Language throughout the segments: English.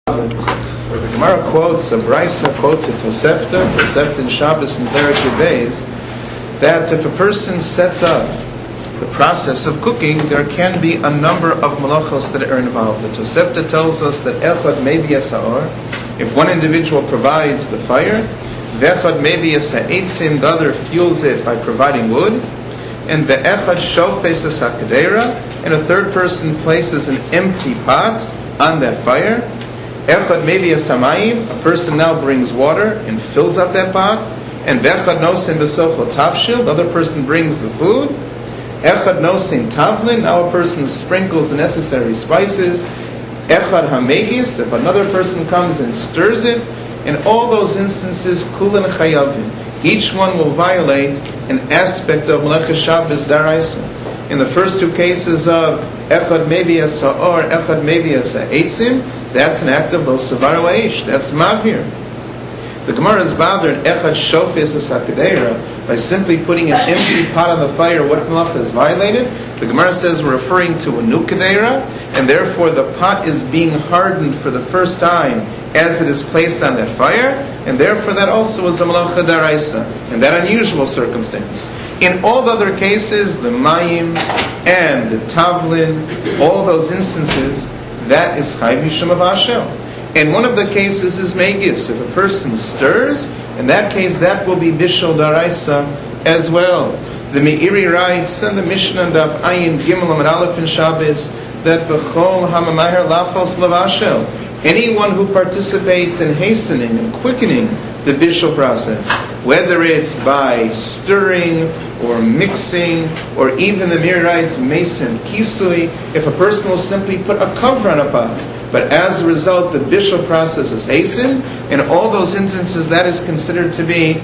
Where the Gemara quotes, a Brisa quotes a Tosefta in Shabbos and Perek Beis, that if a person sets up the process of cooking, there can be a number of malachos that are involved. The Tosefta tells us that echad maybe es ha'or, if one individual provides the fire, v'echad maybe es ha'etzim, the other fuels it by providing wood, and ve'echad shofes es ha'kedera, and a third person places an empty pot on that fire. Echad maybe a samayim, a person now brings water and fills up that pot, and v'echad nosin b'socho tavshil, the other person brings the food. Echad nosin tavlin, now a person sprinkles the necessary spices. Echad hamegis, if another person comes and stirs it. In all those instances, kulan chayavim, each one will violate an aspect of Melechas Shabbos Daraisa. In the first two cases of echad maybe as ha'or, echad maybe as ha'etzim, that's an act of lo sevaru eish, that's mavir. The Gemara is bothered echad shofes es ha'kedera by simply putting an empty pot on the fire. What malacha is violated? The Gemara says we're referring to a new kedera, and therefore the pot is being hardened for the first time as it is placed on that fire, and therefore that also is a malacha daraisa in that unusual circumstance. In all the other cases, the mayim and the tavlin, all those instances, that is chayv mishum avashel. And one of the cases is megis. If a person stirs, in that case, that will be bishul daraisa as well. The Meiri writes in the Mishnah Daf Ayin Gimel Amud Aleph in Shabbos that v'chol hamamaher lafos lavashel, anyone who participates in hastening and quickening the bishul process, whether it's by stirring or mixing, or even the Meiri writes mason kisui, if a person will simply put a cover on a pot, but as a result the bishul process is hastened, in all those instances that is considered to be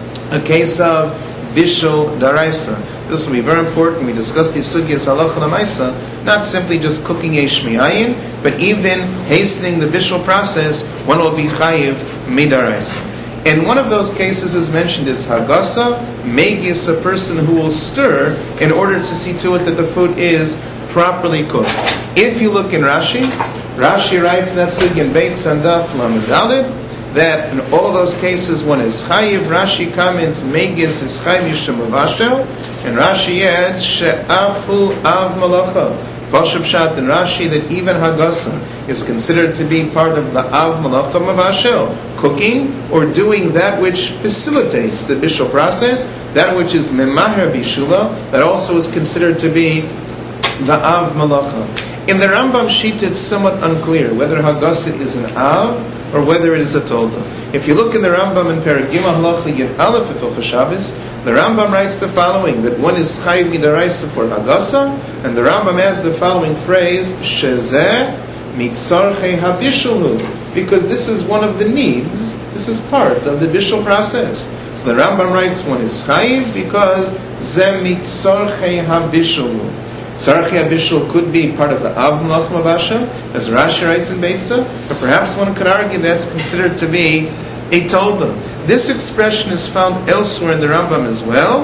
a case of bishul daraisa. This will be very important. We discussed these sugyas halacha l'maisa, not simply just cooking yesh mi'ayin, but even hastening the bishul process, one will be chayiv midaraisa. And one of those cases is mentioned is hagasa, megis, a person who will stir in order to see to it that the food is properly cooked. If you look in Rashi writes in that sugya in Beit Sandaf Lamed Daled that in all those cases one is chayiv. Rashi comments megis is chayiv mishum avashel, and Rashi adds she'afu av malacha. Pashup Shat in Rashi that even hagasa is considered to be part of the av malacha mavashel, cooking or doing that which facilitates the bishul process, that which is memaher bishula, that also is considered to be the av malacha. In the Rambam Shita, it's somewhat unclear whether hagasa is an av or whether it is a tolda. If you look in the Rambam in Perek Gimel Halacha Yud Aleph Hilchos Shabbos, the Rambam writes the following, that one is chayiv midaraisa for hagasa, and the Rambam adds the following phrase, shezeh mitzarchei habishulu, because this is one of the needs, this is part of the bishul process. So the Rambam writes one is chayiv because zeh mitzarchei habishulu. Tzarchei habishul could be part of the av malach mavasha, as Rashi writes in Beitza, but perhaps one could argue that's considered to be a tolda. This expression is found elsewhere in the Rambam as well.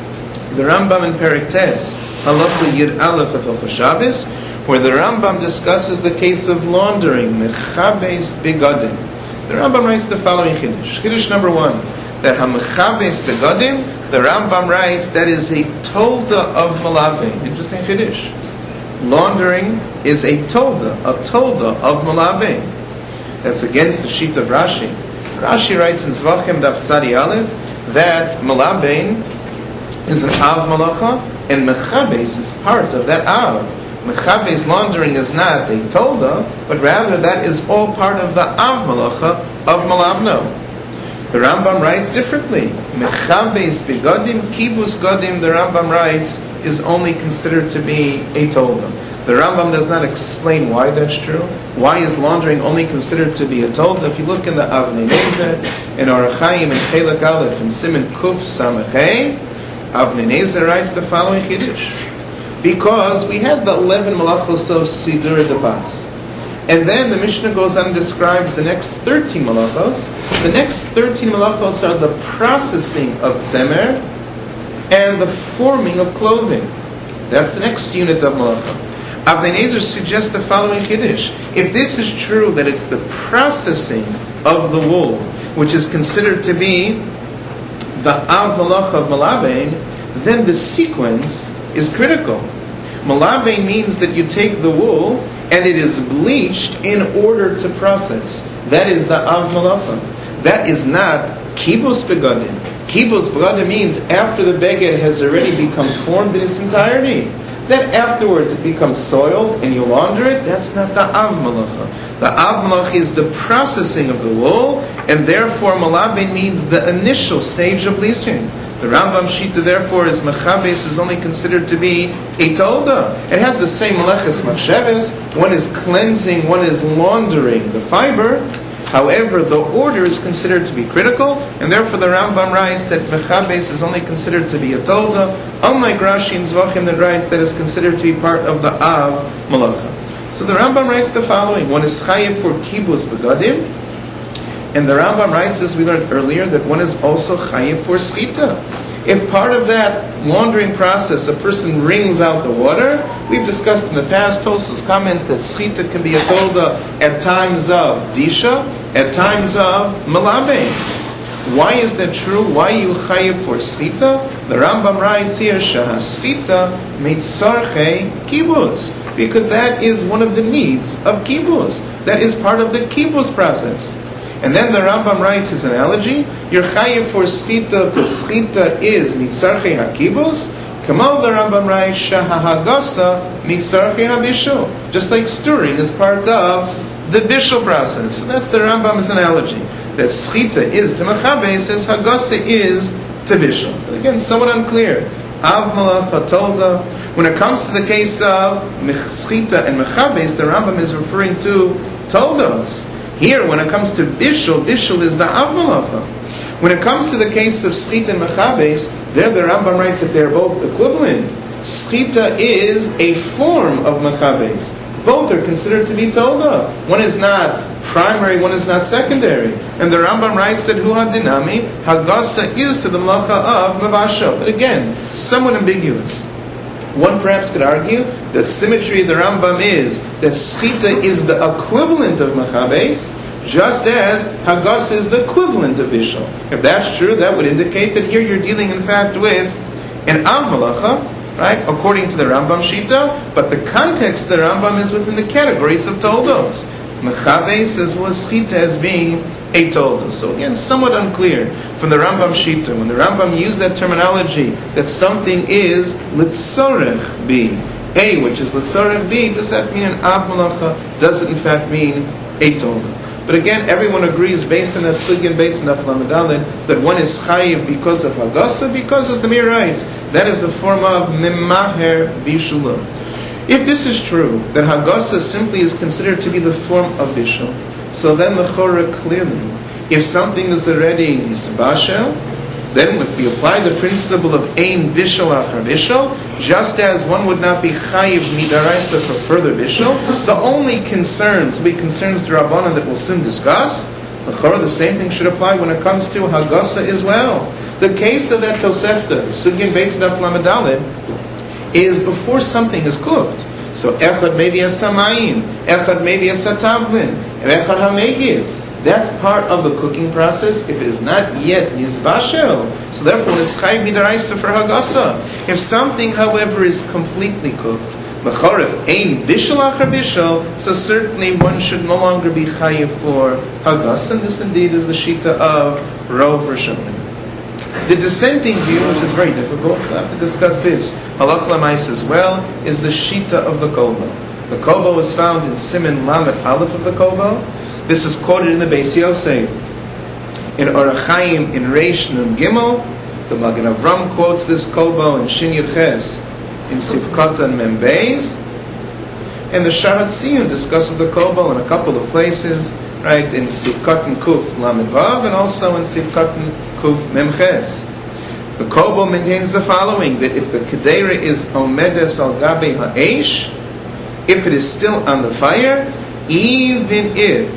The Rambam in Perek Tes, Halacha Yud Aleph of Hilchos Shabbos, where the Rambam discusses the case of laundering, mechabes begadim. The Rambam writes the following chiddush. Chiddush number 1, that hamechabes begadim, the Rambam writes that is a tolda of malabe. Interesting chiddush. Laundering is a tolda of malabe. That's against the sheet of Rashi. Rashi writes in Zvachim Daf Tzadi Aleph that malabein is an av malacha, and mechabes is part of that av. Mechabes laundering is not a tolda, but rather that is all part of the av malacha of malabno. The Rambam writes differently. Mechabes begadim, kibus gadim, the Rambam writes, is only considered to be a tolda. The Rambam does not explain why that's true. Why is laundering only considered to be a tolda? If you look in the Avnei Nezer, in Orach Chaim, in Chelek Aleph, in Siman Kuf Samachei, Avnei Nezer writes the following chiddush. Because we have the 11 malachos of Sidur Dabas. And then the Mishnah goes on and describes the next 13 malachos. The next 13 malachos are the processing of tzemer and the forming of clothing. That's the next unit of malacha. Avnei Nezer suggests the following Kiddush. If this is true, that it's the processing of the wool, which is considered to be the Av Malach of Malabein, then the sequence is critical. Malabein means that you take the wool and it is bleached in order to process. That is the Av Malacha. That is not Kibus Begadim. Kibus Begadim means after the beged has already become formed in its entirety. Then afterwards it becomes soiled and you launder it. That's not the Av Malacha. The Av Malacha is the processing of the wool, and therefore Malabein means the initial stage of bleaching. The Rambam Shita therefore is Mechabes is only considered to be a Tolda. It has the same Meleches Machsheves. One is cleansing, one is laundering the fiber. However, the order is considered to be critical, and therefore the Rambam writes that Mechabes is only considered to be a Tolda, unlike Rashi and Zvachim that writes that is considered to be part of the Av Malacha. So the Rambam writes the following: one is Chayiv for Kibus Begadim, and the Rambam writes, as we learned earlier, that one is also Chayiv for Schita. If part of that laundering process a person wrings out the water, we've discussed in the past, Tosfos comments that Schita can be a Tolda at times of Disha, at times of Malabein. Why is that true? Why are you Chayiv for Schita? The Rambam writes here, Shah Schita Mitzarche Kibus, because that is one of the needs of Kibus. That is part of the Kibus process. And then the Rambam writes his analogy, you're chayiv for schita, because schita is mitzarchei hakibus. Kamal, the Rambam writes, shahahagasa mitzarchei habishul. Just like stirring is part of the bishul process. So that's the Rambam's analogy. That schita is to mechabes, as hagasa is to bishul. But again, somewhat unclear. Av malacha tolda. When it comes to the case of schita and mechabes, the Rambam is referring to toldos. Here, when it comes to Bishul, Bishul is the Av Malacha. When it comes to the case of Schita and Mechabes, there the Rambam writes that they're both equivalent. Schita is a form of Mechabes. Both are considered to be Tolda. One is not primary, one is not secondary. And the Rambam writes that Hu HaDinami, Hagasa is to the Malacha of Mavashel. But again, somewhat ambiguous. One perhaps could argue that symmetry of the Rambam is that Schita is the equivalent of Mechabes, just as Hagas is the equivalent of Bishul. If that's true, that would indicate that here you're dealing in fact with an Av Malacha, right, according to the Rambam Shita, but the context of the Rambam is within the categories of Toldos. Mechabes as well as Schita as being a Toldos. So again, somewhat unclear from the Rambam Shita. When the Rambam used that terminology that something is Litzorech B, A, which is Litzorech B, does that mean an Av Malacha? Does it in fact mean a Toldos? But again, everyone agrees based on that Sugyan Beitz and Aflamadalin that one is Chayiv because of Hagasa, because as the Mir writes, that is a form of Mimaher Bishulah. If this is true, that Hagasa simply is considered to be the form of Bishul, so then L'chora clearly, if something is already Yisbashel, then if we apply the principle of Ein Bishul Achar Bishul, just as one would not be Chayiv Midaraisa for further Bishul, the only concerns will be concerns to Rabbanan that we'll soon discuss. The same thing should apply when it comes to Hagasa as well. The case of that Tosefta, the Sugyan Beitz Daf Lamed is before something is cooked. So Echad maybe a Samayin, Echad maybe a Satavlin, and Echad HaMegis. That's part of the cooking process if it is not yet Yisbashel. So therefore it's Chayiv Midaraisa for Hagasa. If something, however, is completely cooked, L'choref Ein Bishul Achar Bishul, so certainly one should no longer be Chayiv for Hagasa, and this indeed is the Shita of Rov Rishonim. The dissenting view, which is very difficult, we'll have to discuss this, Halach Lamais as well, is the Shita of the Kobo. The Kobo is found in Siman Lamed Aleph of the Kobo. This is quoted in the Beis Yosef. In Orach Chaim, in Reish Nun Gimel, the Magen Avram quotes this Kobo in Shin Yud Ches, in Sivkatan Mem Beis, and the Sharat Tziyun discusses the Kobo in a couple of places, right, in Sivkatan Kuf Lamed Vav, and also in Sivkatan Kuf Mem Ches. The Kobo maintains the following, that if the Kedera is Omedes Al Gabe Ha'esh, if it is still on the fire, even if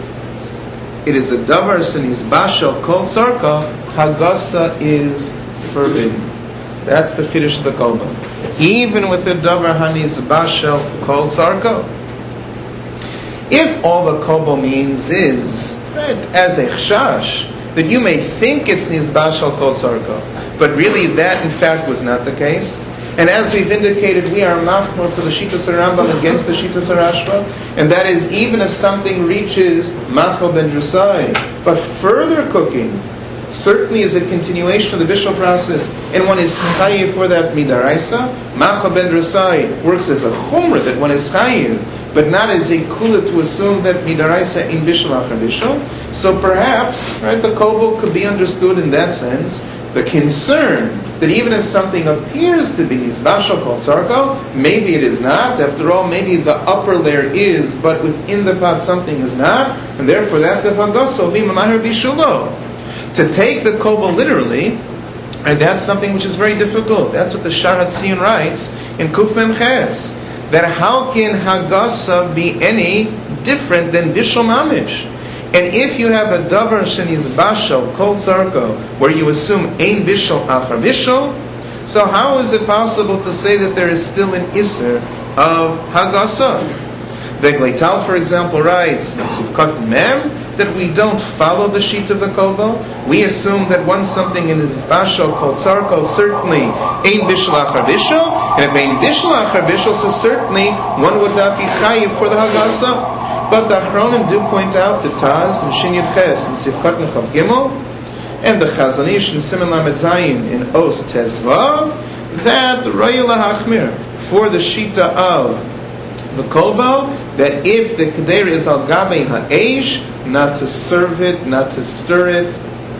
it is a Davar Saniz Bashal Kol Sarka, Hagasa is forbidden. That's the Kiddush of the Kobo. even with the davar hanizbashel kol sarko. If all the kobol means is, right, as a chashash, that you may think it's nizbashel kol sarko, but really that in fact was not the case. And as we've indicated, we are machmor for the Shitas Rambam against the Shitas Rashba, and that is even if something reaches machal ben drusai, but further cooking certainly is a continuation of the bishul process, and one is chayiv for that midaraisa. Machal ben drusai works as a chumrah that one is chayiv, but not as a kula to assume that midaraisa in bishul achar bishul. So perhaps, right, the kobol could be understood in that sense. The concern that even if something appears to be nizbashal kol sarko, maybe it is not. After all, maybe the upper layer is, but within the pot something is not, and therefore that the hagaso be mamahir bishulo. To take the kobol literally, and that's something which is very difficult. That's what the Shar HaTziyun writes in Kuf Mem Ches, that how can hagasa be any different than bishul mamish? And if you have a davar sheniz bashal kol sarko, where you assume ein bishul achar bishul, so how is it possible to say that there is still an iser of hagasa? The Gleital, for example, writes in Sivkot Mem that we don't follow the sheet of the kobol. We assume that once something in is bashal kol sarko, certainly ein bishul achar bishul, and if ein bishul achar bishul, so certainly one would not be chayiv for the hagasa. But the Achronim do point out the Taz and Shin Yud Ches and Sivkot Nechav Gimel and the Chazon Ish and Siman Lamed Zayin in Os Tezvav that Raya Lahachmir for the Shita of the Kobol, that if the Keder is al Gabe Ha'esh, not to serve it, not to stir it,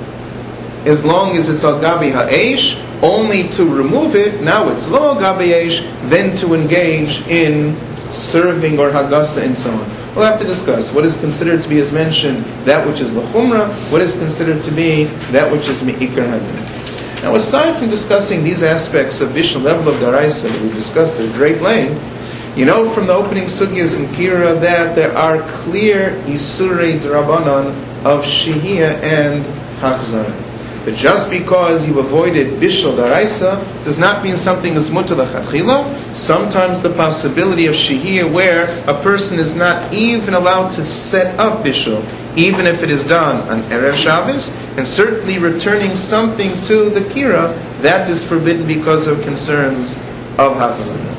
as long as it's al Gabe Ha'esh, only to remove it, now it's lo al Gabe Ha'esh, then to engage in serving or hagasa and so on. We'll have to discuss what is considered to be, as mentioned, that which is l'chumra, what is considered to be that which is me'ikar hadin. Now, aside from discussing these aspects of bishul level of daraisa that we discussed at great length, you know from the opening sugyas in Kira that there are clear isurei drabanan of shihiyah and hachzara. But just because you avoided bishul daraisa does not mean something is mutar l'chadchila. Sometimes the possibility of shihiyah where a person is not even allowed to set up bishul, even if it is done on Erev Shabbos, and certainly returning something to the kira, that is forbidden because of concerns of hachzara.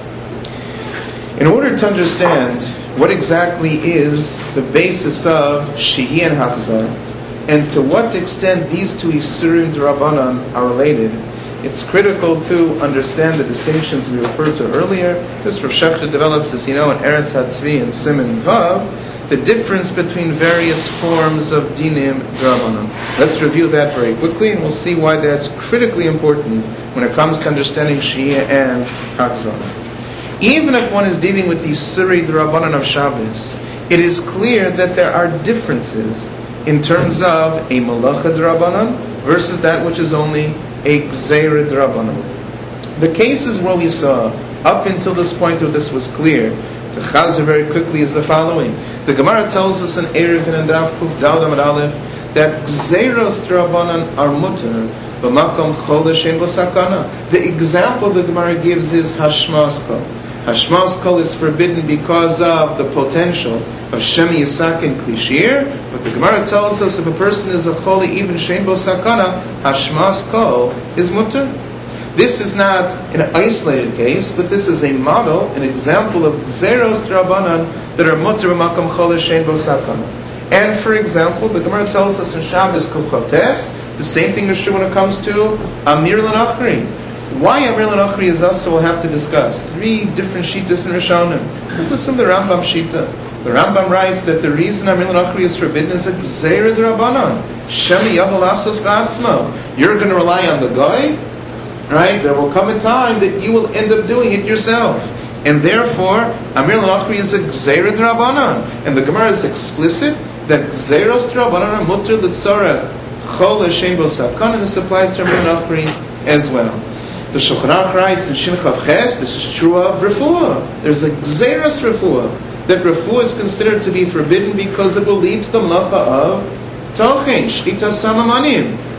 In order to understand what exactly is the basis of shihiyah and hachzara, and to what extent these two Isurim D'Rabbanan are related, it's critical to understand the distinctions we referred to earlier. This Rav Shechter develops, as you know, in Eretz HaTzvi and Siman Vav, the difference between various forms of Dinim D'Rabbanan. Let's review that very quickly, and we'll see why that's critically important when it comes to understanding Shia and Hachzara. Even if one is dealing with the Isurim D'Rabbanan of Shabbos, it is clear that there are differences in terms of a malacha d'Rabbanan versus that which is only a gzeira d'Rabbanan. The cases where we saw, up until this point where this was clear, to Chazar very quickly is the following. The Gemara tells us in Erev and Daf Kuf Dal Amud Aleph that gzeiros d'Rabbanan are mutar, b'makom chol l'shein bo sakana. The example the Gemara gives is hashmas kol. Hashmas kol is forbidden because of the potential of Shemi Yisak and Klishir, but the Gemara tells us if a person is a choli, even Shein Bo Sakana, Hashmas kol is mutter. This is not an isolated case, but this is a model, an example of Gzeros D'Rabbanan that are mutter b'makom choli Shein Bo Sakana. And for example, the Gemara tells us in Shabbos Kuf Kotes, the same thing is true when it comes to Amir L'Nachri. Why Amir L'Nachri is also we'll have to discuss. 3 different Shitas in Rishonim. Let's assume the Rambam Shita. The Rambam writes that the reason Amir L'Nachri is forbidden is a Gzeira D'Rabbanan. Shemi Yavel Asos Ba'atzmo. You're going to rely on the guy, right? There will come a time that you will end up doing it yourself. And therefore, Amir L'Nachri is a Gzeira D'Rabbanan. And the Gemara is explicit that Gzeiros D'Rabbanan are mutter l'tzorech chol l'shein bo sakana, and this applies to Amir L'Nachri as well. The Shulchan Aruch writes in Shin Chav Ches, this is true of refuah. There's a gzeiras refuah, that refuah is considered to be forbidden because it will lead to the malacha of tochin, shchita samamanim.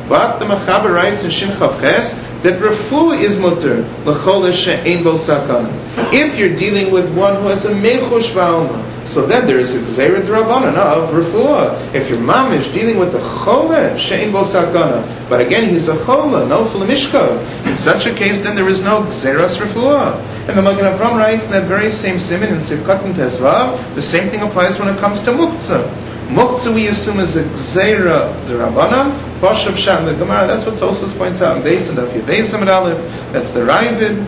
But the Mechaber writes in Shin Chav Ches that refuah is mutter l'chol she'ein bo sakana. If you're dealing with one who has a mechush v'alma, so then there is a gzeira d'Rabbanan of refuah. If your mom is dealing with the chole she'ein bo sakana, but again he's a chole, no mishka, in such a case then there is no gzeiras refuah. And the Magen Avram writes in that very same siman in Sivkot Tesvav, the same thing applies when it comes to muktzah. Muktzah we assume is a gzeira d'Rabbanan. Pashav Shat in the Gemara. That's what Tosfos points out in Beis and Daf Yudei Samad Aleph. That's the Ravid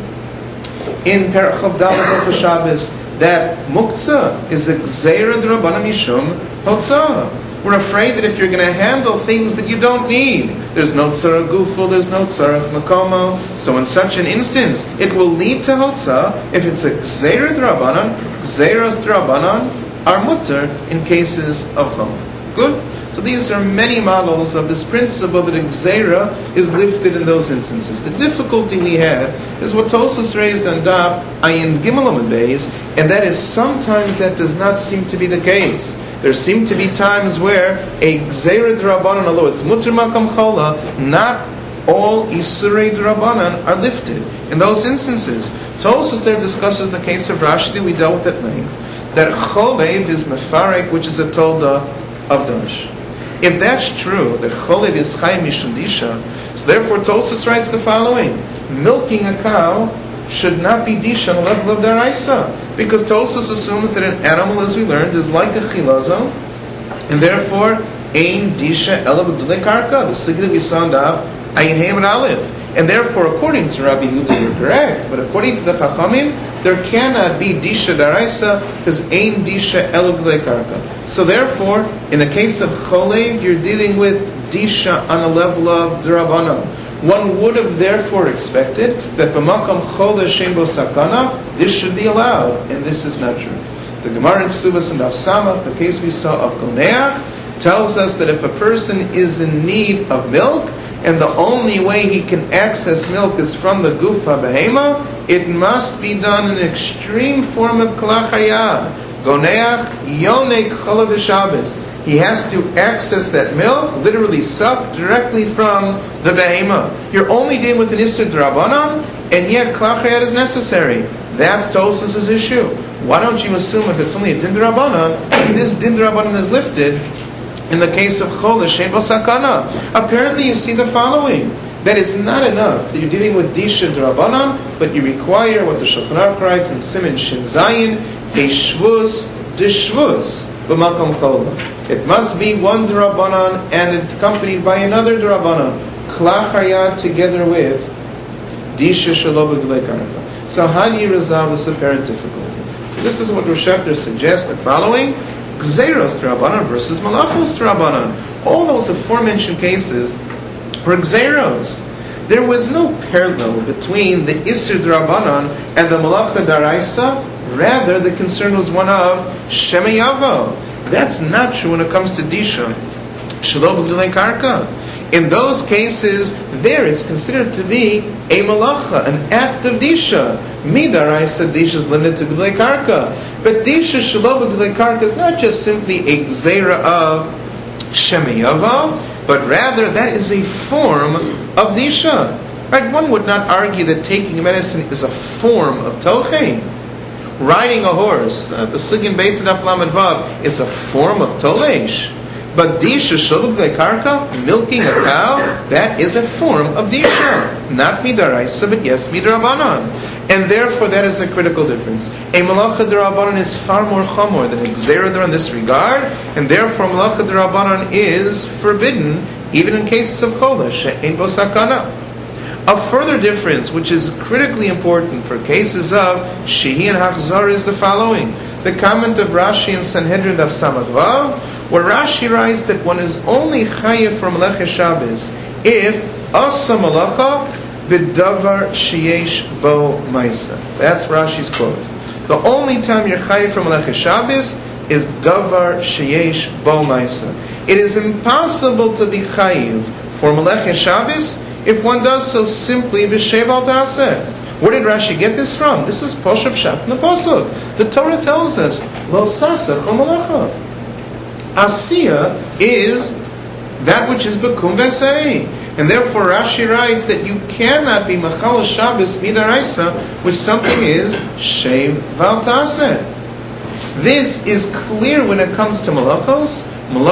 in Perach Chav Daled of Shabbos. That muktzah is a gzeira d'Rabbanan mishum hotzah. We're afraid that if you're going to handle things that you don't need, there's no tzarach gufo, there's no tzarach makomo. So in such an instance, it will lead to hotzah if it's a gzeira d'Rabbanan. Gzeiras d'Rabbanan are mutter in cases of chol. Good? So these are many models of this principle that a gzeira is lifted in those instances. The difficulty we had is what Tosfos raised on Daf Ayin Gimel Amud Beis, and that is sometimes that does not seem to be the case. There seem to be times where a gzeira d'Rabbanan, although it's mutter makam chola, not all isurei d'Rabbanan are lifted. In those instances, Tosfos there discusses the case of Rashi that we dealt with at length, that cholev is mefarek, which is a tolda of Dash. If that's true, that cholev is chayim mishum disha, so therefore Tosfos writes the following: milking a cow should not be disha on the level of daraisa, because Tosfos assumes that an animal, as we learned, is like a chilazo, and therefore ein disha ela b'gdulei karka, the sugya that we saw in Daf Ayin Hey and Aleph. And therefore, according to Rabbi Yehuda, you're correct, but according to the Chachamim, there cannot be disha daraisa because ein disha ela b'gdulei karka. So therefore, in the case of cholev, you're dealing with disha on a level of d'Rabbanan. One would have therefore expected that b'makam chole she'ein bo sakana, this should be allowed, and this is not true. The Gemara in Ksubas and Daf Samach, the case we saw of Goneach, tells us that if a person is in need of milk, and the only way he can access milk is from the gufa behema, it must be done in an extreme form of kalach hayad. Goneach yonek chalav v'Shabbos. He has to access that milk, literally suck directly from the behema. You're only dealing with an issur d'Rabbanan, and yet kalach hayad is necessary. That's Tosfos' issue. Why don't you assume if it's only a din d'Rabbanan, this din d'Rabbanan is lifted in the case of chol she'ein bo sakana? Apparently you see the following, that it's not enough that you're dealing with disha d'Rabbanan, but you require what the Shulchan Aruch writes in Siman Shin Zayin, a shvus d'shvus b'makom chol. It must be one d'Rabbanan and accompanied by another d'Rabbanan, kalach hayad together with disha shelo b'gdulei karka. So how do you resolve this apparent difficulty? So this is what Rosh Hashanah suggests, the following: Gzeiros d'Rabbanan versus Malachos d'Rabbanan. All those aforementioned cases were Gzeiros. There was no parallel between the Issur d'Rabbanan and the Malacha d'Araisa. Rather, the concern was one of Shemeyavo. That's not true when it comes to Disha Shelo b'gdulei karka. In those cases, there it's considered to be a malacha, an act of disha. Midaraisa disha is limited to b'gdulei karka, but disha shelo b'gdulei karka is not just simply a gzeira of shemiyava, but rather that is a form of disha. Right? One would not argue that taking medicine is a form of tochein. Riding a horse, the sugin based on Daf Lamed Vav, is a form of tolesh. But disha shelo b'gdulei karka, milking a cow, that is a form of disha. Not midaraisa, but yes midrabanan. And therefore that is a critical difference. A malacha d'Rabbanan is far more chamor than a gzeira in this regard, and therefore malacha d'Rabbanan is forbidden, even in cases of chol she'ein bo sakana. A further difference, which is critically important for cases of shehi and hachzar, is the following. The comment of Rashi in Sanhedrin of Samach Vav, where Rashi writes that one is only chayiv for Melech Shabbos if asa malacha v'davar sheyesh bo maisa. That's Rashi's quote. The only time you're chayiv for Melech Shabbos is davar sheyesh bo maisa. It is impossible to be chayiv for Melech Shabbos if one does so simply b'shev al taseh. Where did Rashi get this from? This is Poshav Shat in the Pasuk. The Torah tells us, Lo sasech ha-malacha. Asiya is that which is bekum v'sei. And therefore Rashi writes that you cannot be Machal Shabbos Midaraisa, which something is Shev Val Taseh. This is clear when it comes to Malachos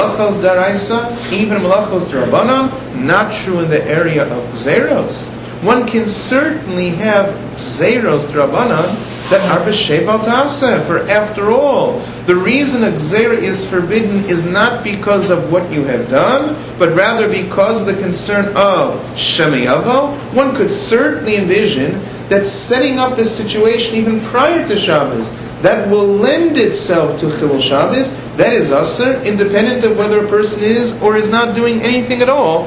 Daraisa, even Malachos Darabanan, not true in the area of Gzeros. One can certainly have Gzeros Darabanan that are b'shei val ta'aseh. For after all, the reason a gzera is forbidden is not because of what you have done, but rather because of the concern of shemiyavo. One could certainly envision that setting up this situation even prior to Shabbos, that will lend itself to Chilul Shabbos, that is asr, independent of whether a person is or is not doing anything at all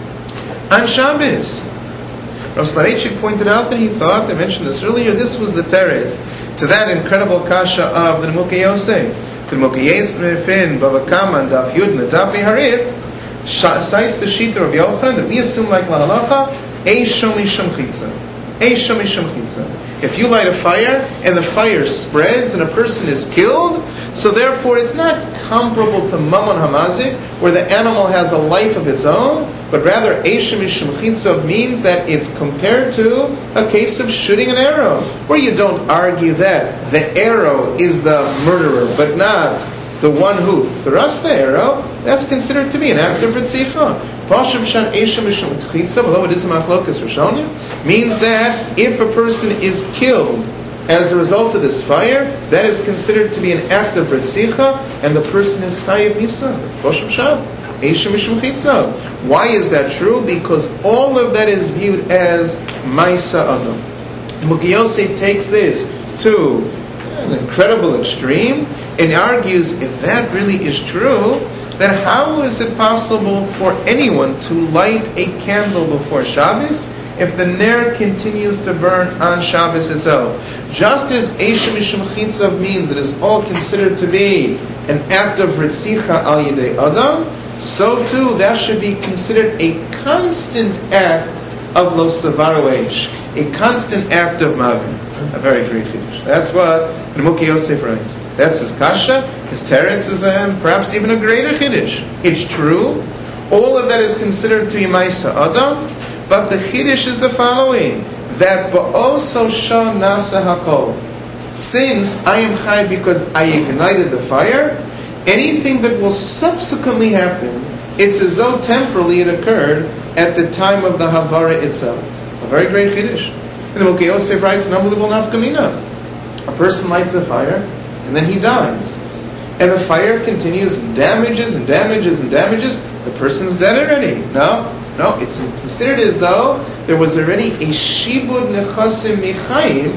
on Shabbos. Rav Soloveitchik pointed out that he thought, I mentioned this earlier, this was the teretz to that incredible kasha of the Nimukei Yosef. The Nimukei Yosef in Bava Kama and Daf Yud and Daf Harif cites the shita of Yochanan that we assume like la halacha, Eishom Misham Chitza. Eishom Misham Chitza. If you light a fire and the fire spreads and a person is killed, so therefore it's not comparable to Mammon Hamazik, where the animal has a life of its own, but rather Eishom Misham Chitza means that it's compared to a case of shooting an arrow, where you don't argue that the arrow is the murderer, but not the one who thrust the arrow. That's considered to be an act of Ritzicha. Pashav Shan Eishom Misham Chitza, although it is a machlokas Rishonim, means that if a person is killed as a result of this fire, that is considered to be an act of Ritzicha, and the person is Chayiv Misa. That's Pashav Shan Eishom Misham Chitza. Why is that true? Because all of that is viewed as Maisa Adam. Nimukei Yosef takes this to an incredible extreme and argues, if that really is true, then how is it possible for anyone to light a candle before Shabbos if the ner continues to burn on Shabbos itself? Just as Eishom Misham Chitzav means it is all considered to be an act of Ritzicha al Yidei Adam, so too that should be considered a constant act of Lo Savaru Eish, a constant act of Mavin. A very great chiddush. That's what Nimukei Yosef writes. That's his kasha. His teretz is perhaps even a greater chiddush. It's true. All of that is considered to be Maisa Adam, but the chiddush is the following: that ba'oso sha nasa hakol. Since I am chai because I ignited the fire, anything that will subsequently happen, it's as though temporally it occurred at the time of the havara itself. A very great chiddush. And the Nimukei Yosef writes an unbelievable nafkamina. A person lights a fire, and then he dies. And the fire continues and damages and damages and damages. The person's dead already. No, it's considered as though there was already a shibud nechasim michaim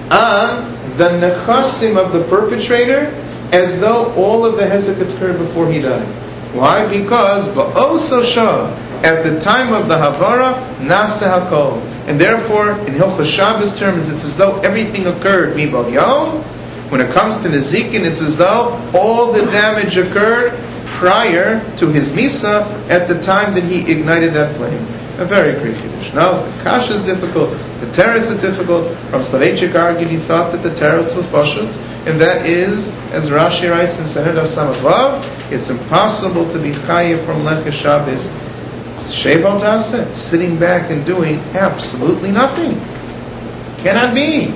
on the nechasim of the perpetrator, as though all of the hezek occurred before he died. Why? Because ba'oso shah, at the time of the havara, nasa hakol. And therefore, in Hilchos Shabbos terms, it's as though everything occurred mibal yom. When it comes to Nezikin, it's as though all the damage occurred prior to his misa at the time that he ignited that flame. A very great chiddush. Now, the kasha is difficult, the teretz is difficult. Rav Soloveitchik argued, he thought that the teretz was pashut, and that is, as Rashi writes in Sanhedrin of Samavav, it's impossible to be chayiv from Lecha Shabbos Shei val ta'aseh, sitting back and doing absolutely nothing. Cannot be.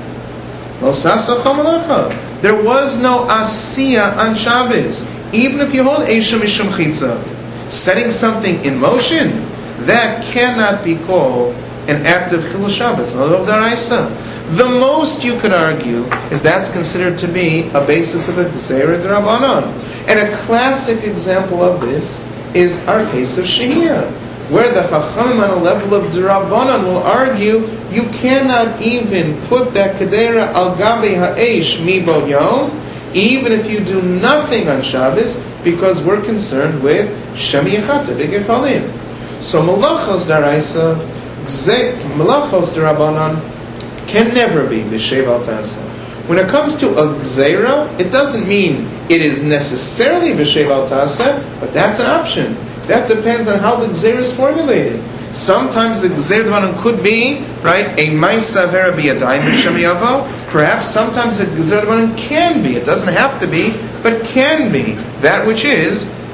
Lo sasa chamalecha. There was no asiya on Shabbos. Even if you hold Eishom Misham Chitza, setting something in motion, that cannot be called an act of Chilul Shabbos, another of Daraisa. The most you could argue is that's considered to be a basis of a Gzeira D'Rabbanan. And a classic example of this is our case of Shehiyah, where the Chachamim on a level of D'Rabbanan will argue you cannot even put that Kedera al Gabe Ha'esh Mibod Yom, even if you do nothing on Shabbos, because we're concerned with Shem Yechata B'Gechalim. So Malachos Daraisa, Malachos D'Rabbanan can never be B'Shei val ta'aseh. When it comes to a Gzeira, it doesn't mean it is necessarily B'Shei val ta'aseh, but that's an option. That depends on how the Gzeira is formulated. Sometimes the Gzeira D'Rabbanan could be, right, a Maisa Vera B'Yadayim B'Shem Yavo. Perhaps sometimes the Gzeira D'Rabbanan can be, it doesn't have to be, but can be, that which is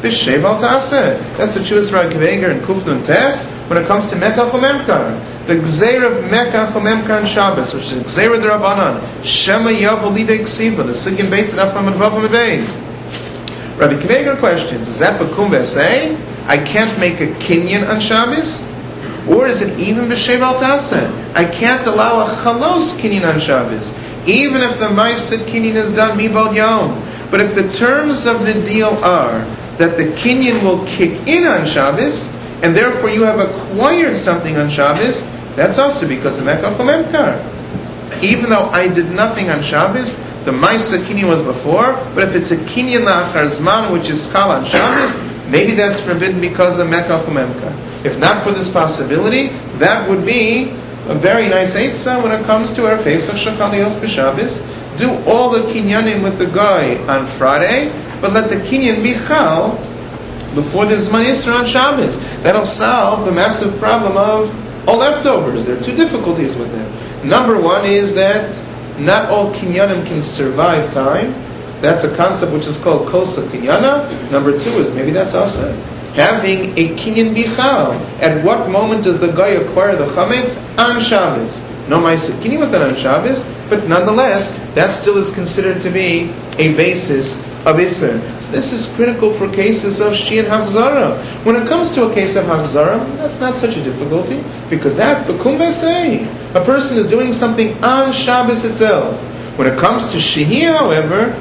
b'sheval ta'aseh. That's the Chuvas Rav Akiva and Kufnun Tes when it comes to Mekach Umemkar. The Gzeir of Mekach Umemkar and Shabbos, which is Gzeir D'Rabbanan, Shema Yav Lidei Ksiva, the Sigin Beis and Aflam and Vavam Beis. Rabbi Akiva questions: is that Bakum V'Aseh? I can't make a kinyan on Shabbos? Or is it even b'sheval ta'aseh? I can't allow a chalos kinyan on Shabbos, even if the ma'aseh kinyan is done mibod yom. But if the terms of the deal are that the kinyan will kick in on Shabbos, and therefore you have acquired something on Shabbos, that's also because of Mekach Umemkar. Even though I did nothing on Shabbos, the ma'aseh kinyan was before, but if it's a kinyan la'achar zman, which is kal on Shabbos, maybe that's forbidden because of Mekach Umemkar. If not for this possibility, that would be a very nice eitzah when it comes to our Pesach Shechalios b'Shabbos. Do all the kinyanim with the guy on Friday, but let the kinyan be chal before the Zman Yisra on Shabbos. That'll solve the massive problem of all leftovers. There are two difficulties with it. Number one is that not all kinyanim can survive time. That's a concept which is called kosa kinyana. Number two is maybe that's also having a kinyan bichal. At what moment does the guy acquire the chametz? On Shabbos. No, my kinyan was done on Shabbos, but nonetheless, that still is considered to be a basis of Isser. So this is critical for cases of Shein Hachzara. When it comes to a case of Hachzara, that's not such a difficulty, because that's Bakum V'Aseh. A person is doing something on Shabbos itself. When it comes to Shehiyah, however,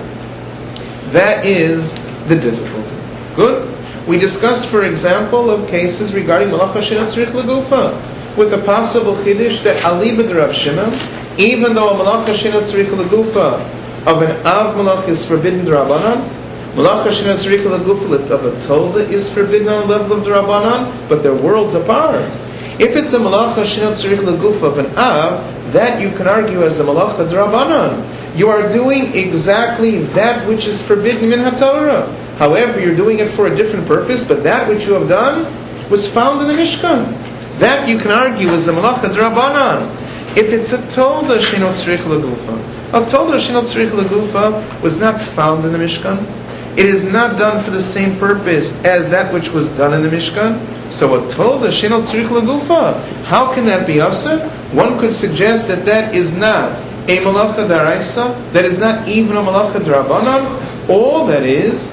that is the difficulty. Good? We discussed, for example, of cases regarding Malacha She'eino Tzarich L'Gufa, with the possible Chiddush that Ali b'Rav Shimon, even though a Malacha She'eino Tzarich L'Gufa of an Av Malach is forbidden D'Rabbanan, Malacha She'eino Tzarich L'Gufa of a Tolda is forbidden on the level of D'Rabbanan, but they're worlds apart. If it's a Malacha She'eino Tzarich L'Gufa of an Av, that you can argue as a Malacha D'Rabbanan. You are doing exactly that which is forbidden min HaTorah. However, you're doing it for a different purpose, but that which you have done was found in the Mishkan. That you can argue is a Malacha D'Rabbanan. If it's a Tolda She'eino Tzarich L'Gufa, a Tolda She'eino Tzarich L'Gufa was not found in the Mishkan. It is not done for the same purpose as that which was done in the Mishkan. So a Tolda She'eino Tzarich L'Gufa, how can that be Asur? One could suggest that that is not a Malacha D'Araisa, that is not even a Malacha D'Rabbanan. All that is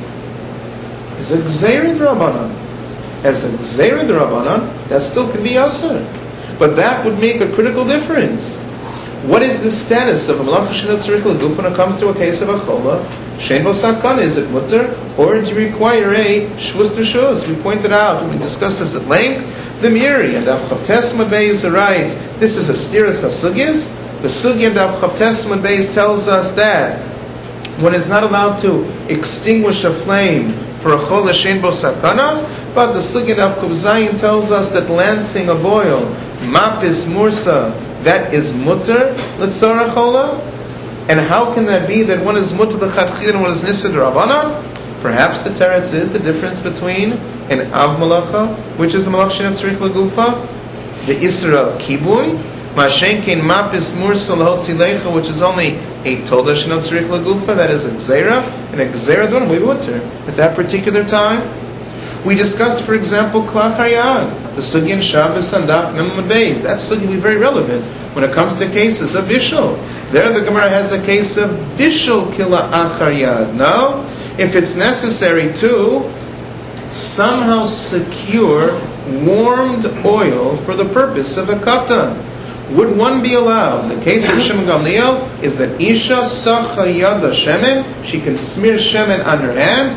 a Gzeira D'Rabbanan. As a Gzeira D'Rabbanan, that still can be Asur. But that would make a critical difference. What is the status of a Malacha She'eino Tzarich L'Gufa when it comes to a case of a Chola? Shein Bo Sakana, is it mutter? Or do you require a Shvus T'Shus? We pointed out, when we discussed this at length, the Miri, and Av Chavtes Amud Beis writes, this is a Stiras HaSugyas. The Sugya of Chavtes Amud Beis tells us that one is not allowed to extinguish a flame for a Chola Shein Bo Sakana, but the Sugya of Kuf Zayin tells us that lancing a boil, Mapis Mursa, that is mutter, L'tzara Chola. And how can that be that one is mutter l'chatchila and one is nisad D'Rabbanan? Perhaps the teretz is the difference between an Av Malacha, which is a Malacha She'eino Tzarich L'Gufa, the Isra Kibui, Ma'ashenkein Mapis Mursa L'Hotzi Leicha, which is only a Tolda She'eino Tzarich L'Gufa, that is a Gzeira, and a Gzeira Don we mutter at that particular time. We discussed, for example, Klach Haryad, the Sugi and Shabbos and Daf Mem Amud Beis. That Sugi will be very relevant when it comes to cases of Bishul. There the Gemara has a case of Bishul Kila Acharyad. No? If it's necessary to somehow secure warmed oil for the purpose of a katan, would one be allowed? The case of Shimon Gamliel is that Isha Sacha Yada Shemen, she can smear Shemen on her hand,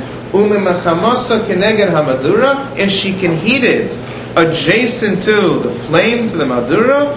and she can heat it adjacent to the flame, to the madura.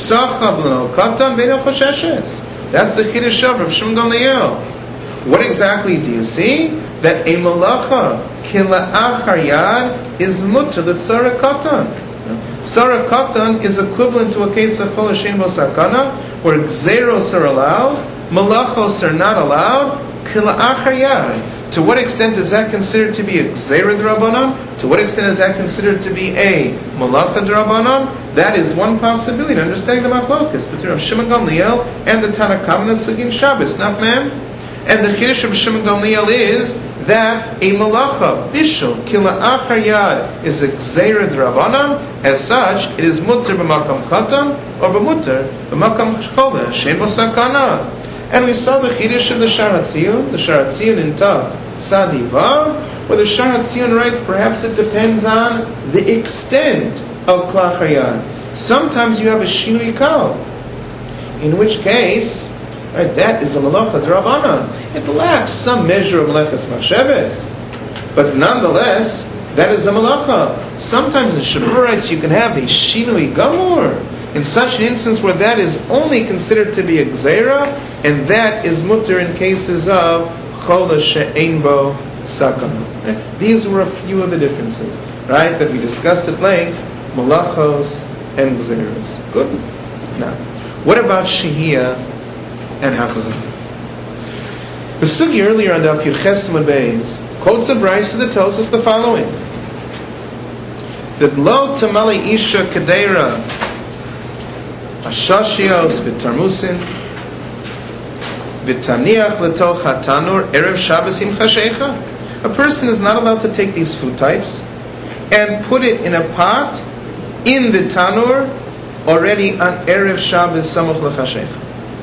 That's the chiddush of Shimon Gamliel. What exactly do you see? That a malacha kila'achar yad is mutter the tzara katan. Tzara katan is equivalent to a case of chol shein bo sakana, where gzeros are allowed, malachos are not allowed. Kila'achar yad. To what extent is that considered to be a Gzeira D'Rabbanan? To what extent is that considered to be a Malacha D'Rabbanan? That is one possibility in understanding the Machlokas between Rav Shimon Gamliel and the Tanna Kamma Sugin Shabbos. Naf mem? And the Chiddush of Shimon Gamliel is that a malacha, bishul, kila achar yad, is a gzeira d'Rabbanan. As such, it is mutter b'makam katan or b'mutter b'makam chola, shein bo sakana. And we saw the chiddush of the Shar HaTziyun in Tav Tzadi Vav, where the Shar HaTziyun writes, perhaps it depends on the extent of klach hayad. Sometimes you have a shinui kal, in which case, right, that is a malacha d'Rabbanan. It lacks some measure of meleches machsheves, but nonetheless, that is a malacha. Sometimes in Shabbos you can have a shinui gamur, in such an instance where that is only considered to be a gzeira, and that is mutter in cases of chola she'ein bo sakana. Right? These were a few of the differences, right, that we discussed at length, malachos and gzeiros. Good? Now, what about shehiyah and hachzah? The sugi earlier on Daf Yud Ches Amud Beis quotes a brayso that tells us the following: that lo tamali isha kadeira ashashios v'tarmusin v'taniach l'toch hatanur erev Shabbos im chashecha. A person is not allowed to take these food types and put it in a pot in the tanur already on erev Shabbos samuch l'chashecha.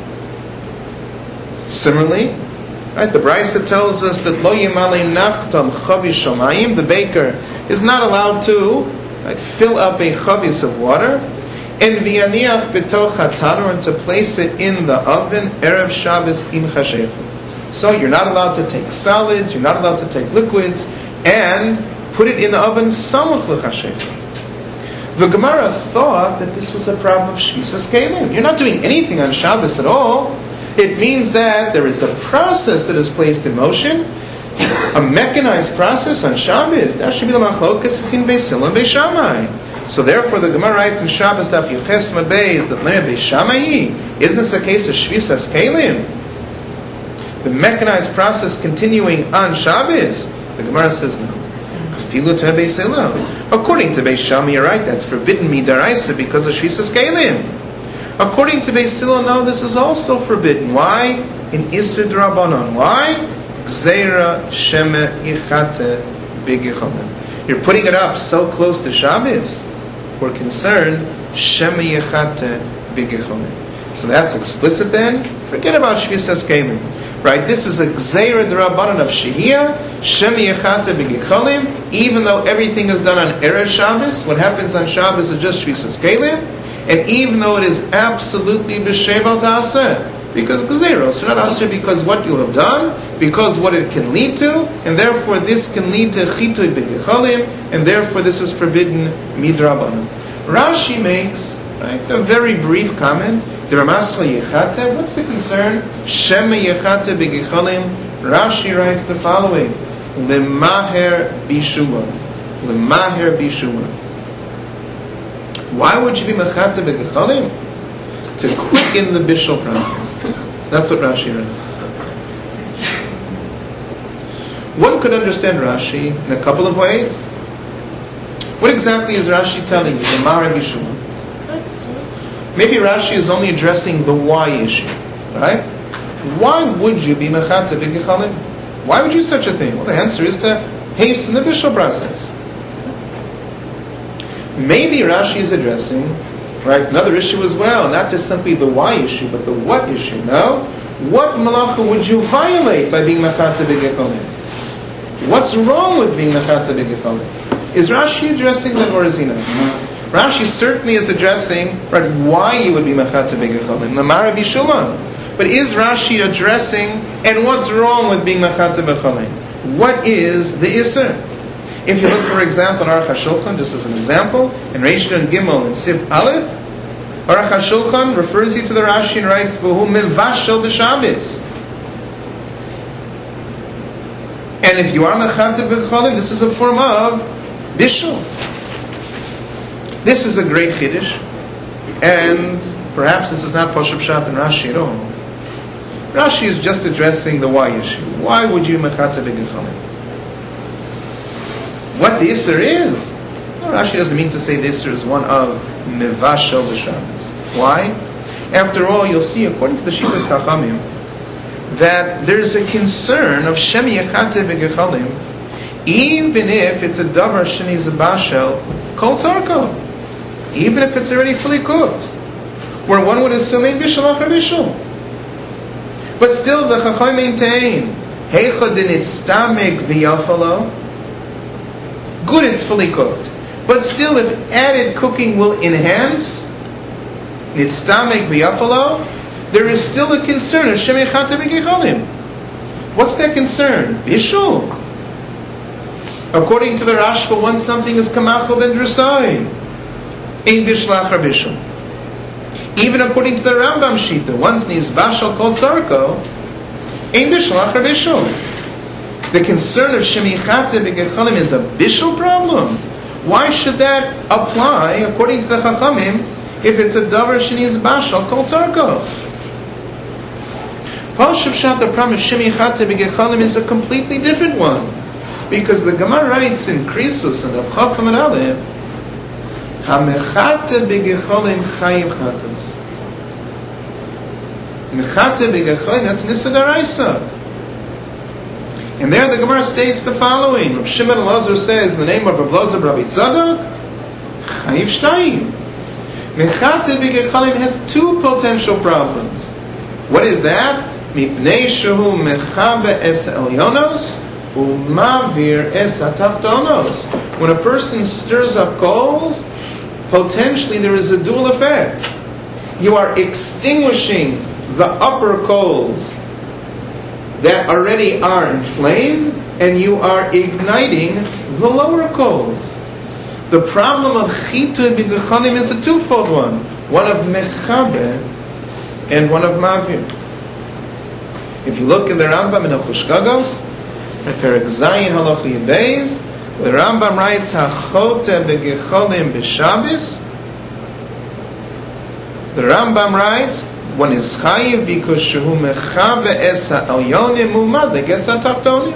Similarly, right, the brayso tells us that lo yimale nachtam chavis shamayim, the baker is not allowed to fill up a chavis of water and v'yaniach b'toch hatanur, and to place it in the oven erev Shabbos im chashecha. So you're not allowed to take solids, you're not allowed to take liquids, and put it in the oven samuch l'chashecha. The Gemara thought that this was a problem of shvisas kelim. You're not doing anything on Shabbos at all. It means that there is a process that is placed in motion, a mechanized process on Shabbos. That should be the machlokas between Beis Hillel and Beis Shammai. So therefore, the Gemara writes in Shabbos Daf Yud Ches Amud Beis that Beis Shammai, isn't this a case of shvisas kelim? The mechanized process continuing on Shabbos? The Gemara says no. Afilu to Beis Hillel. According to Beis Shammai, you're right, that's forbidden midaraisa because of shvisas kelim. According to Beis Hillel, no, this is also forbidden. Why? In Isur D'Rabbanan. Why? Gzeira sheme yichate b'gicholim. You're putting it up so close to Shabbos. We're concerned sheme yichate b'gicholim. So that's explicit then. Forget about shvisas kelim. Right? This is a gzeira d'Rabbanan of shehiyah sheme yichate b'gicholim. Even though everything is done on erev Shabbos, what happens on Shabbos is just shvisas kelim. And even though it is absolutely b'sheval ta'aseh, because gzeros are not aseh because what you have done, because what it can lead to, and therefore this can lead to chitui b'gicholim, and therefore this is forbidden midrabanan. Rashi makes a very brief comment. The Ramascha yechate. What's the concern? Shema yechate b'gicholim. Rashi writes the following: Lemaher bishula. Lemaher bishula. Why would you be mechata b'gechalim? To quicken the bishul process. That's what Rashi writes. One could understand Rashi in a couple of ways. What exactly is Rashi telling you? The Mara bishul. Maybe Rashi is only addressing the why issue, right? Why would you be mechata b'gechalim? Why would you do such a thing? Well, the answer is to hasten the bishul process. Maybe Rashi is addressing, right, another issue as well, not just simply the why issue, but the what issue. No? What malacha would you violate by being mechata b'gecholim? What's wrong with being mechata b'gecholim? Is Rashi addressing that, or is he not? Rashi certainly is addressing, right, why you would be mechata b'gecholim, l'mara b'shulam. But is Rashi addressing, and what's wrong with being mechata b'gecholim? What is the isser? If you look, for example, in Aruch HaShulchan, just as an example, in Reish Nun Gimel and Siv Aleph, Aruch HaShulchan refers you to the Rashi and writes, "V'hu mevashel b'Shabbos." And if you are mechata b'gecholim, this is a form of bishul. This is a great chiddush, and perhaps this is not Poshup Pshat in Rashi at all. Rashi is just addressing the why issue. Why would you mechata b'gecholim? What the Isser is? No, Rashi doesn't mean to say the Isser is one of Mevashel B'Shabbos. Why? After all, you'll see, according to the Shitas Chachamim, that there's a concern of Shem Yechate B'Gechalim, even if it's a davar sheni zabashel kol tzarko, even if it's already fully cooked, where one would assume ein bishul achar bishul. But still the Chacham maintain, heicha denitztamik v'yafalo, good, it's fully cooked. But still, if added cooking will enhance, nitztamik v'yafalo, there is still a concern of Shem Yechate B'Gechalim. What's that concern? Bishul. According to the Rashba, once something is kamachal ben drusai, ein bishul achar bishul. Even according to the Rambam Shita, once nizbashal kol tzarko, ein bishul achar bishul. The concern of Shem Yechate B'Gechalim is a bishul problem. Why should that apply, according to the Chachamim, if it's a davar shenizbashal kol tzarko? Paul Shabshat, the problem of Shem Yechate B'Gechalim is a completely different one. Because the Gemara writes in Krisus and Avchafam and Aleph, HaMechate B'Gechalim Chayiv Chatas. Mechate B'Gechalim, that's Nisa D'Oraisa. And there the Gemara states the following. Rav Shimon Elazar says, in the name of Rav Elazar Rabbi Tzadok, Chayiv Shtayim. Mechate B'Gechalim has two potential problems. What is that? Mipnei shehu mechabe es elyonos umavir es hatachtonos. When a person stirs up coals, potentially there is a dual effect. You are extinguishing the upper coals that already are inflamed, and you are igniting the lower coals. The problem of chitu b'gechanim is a twofold one of mechabe and one of mavir. If you look in the Rambam in Hilchos Shgagos, Perek Zayin Halacha Yud Beis, the Rambam writes Hachote B'Gechalim B'Shabbos. The Rambam writes one is chayiv because shehu mechabe es ha'elyonim umadek es ha'tachtonim.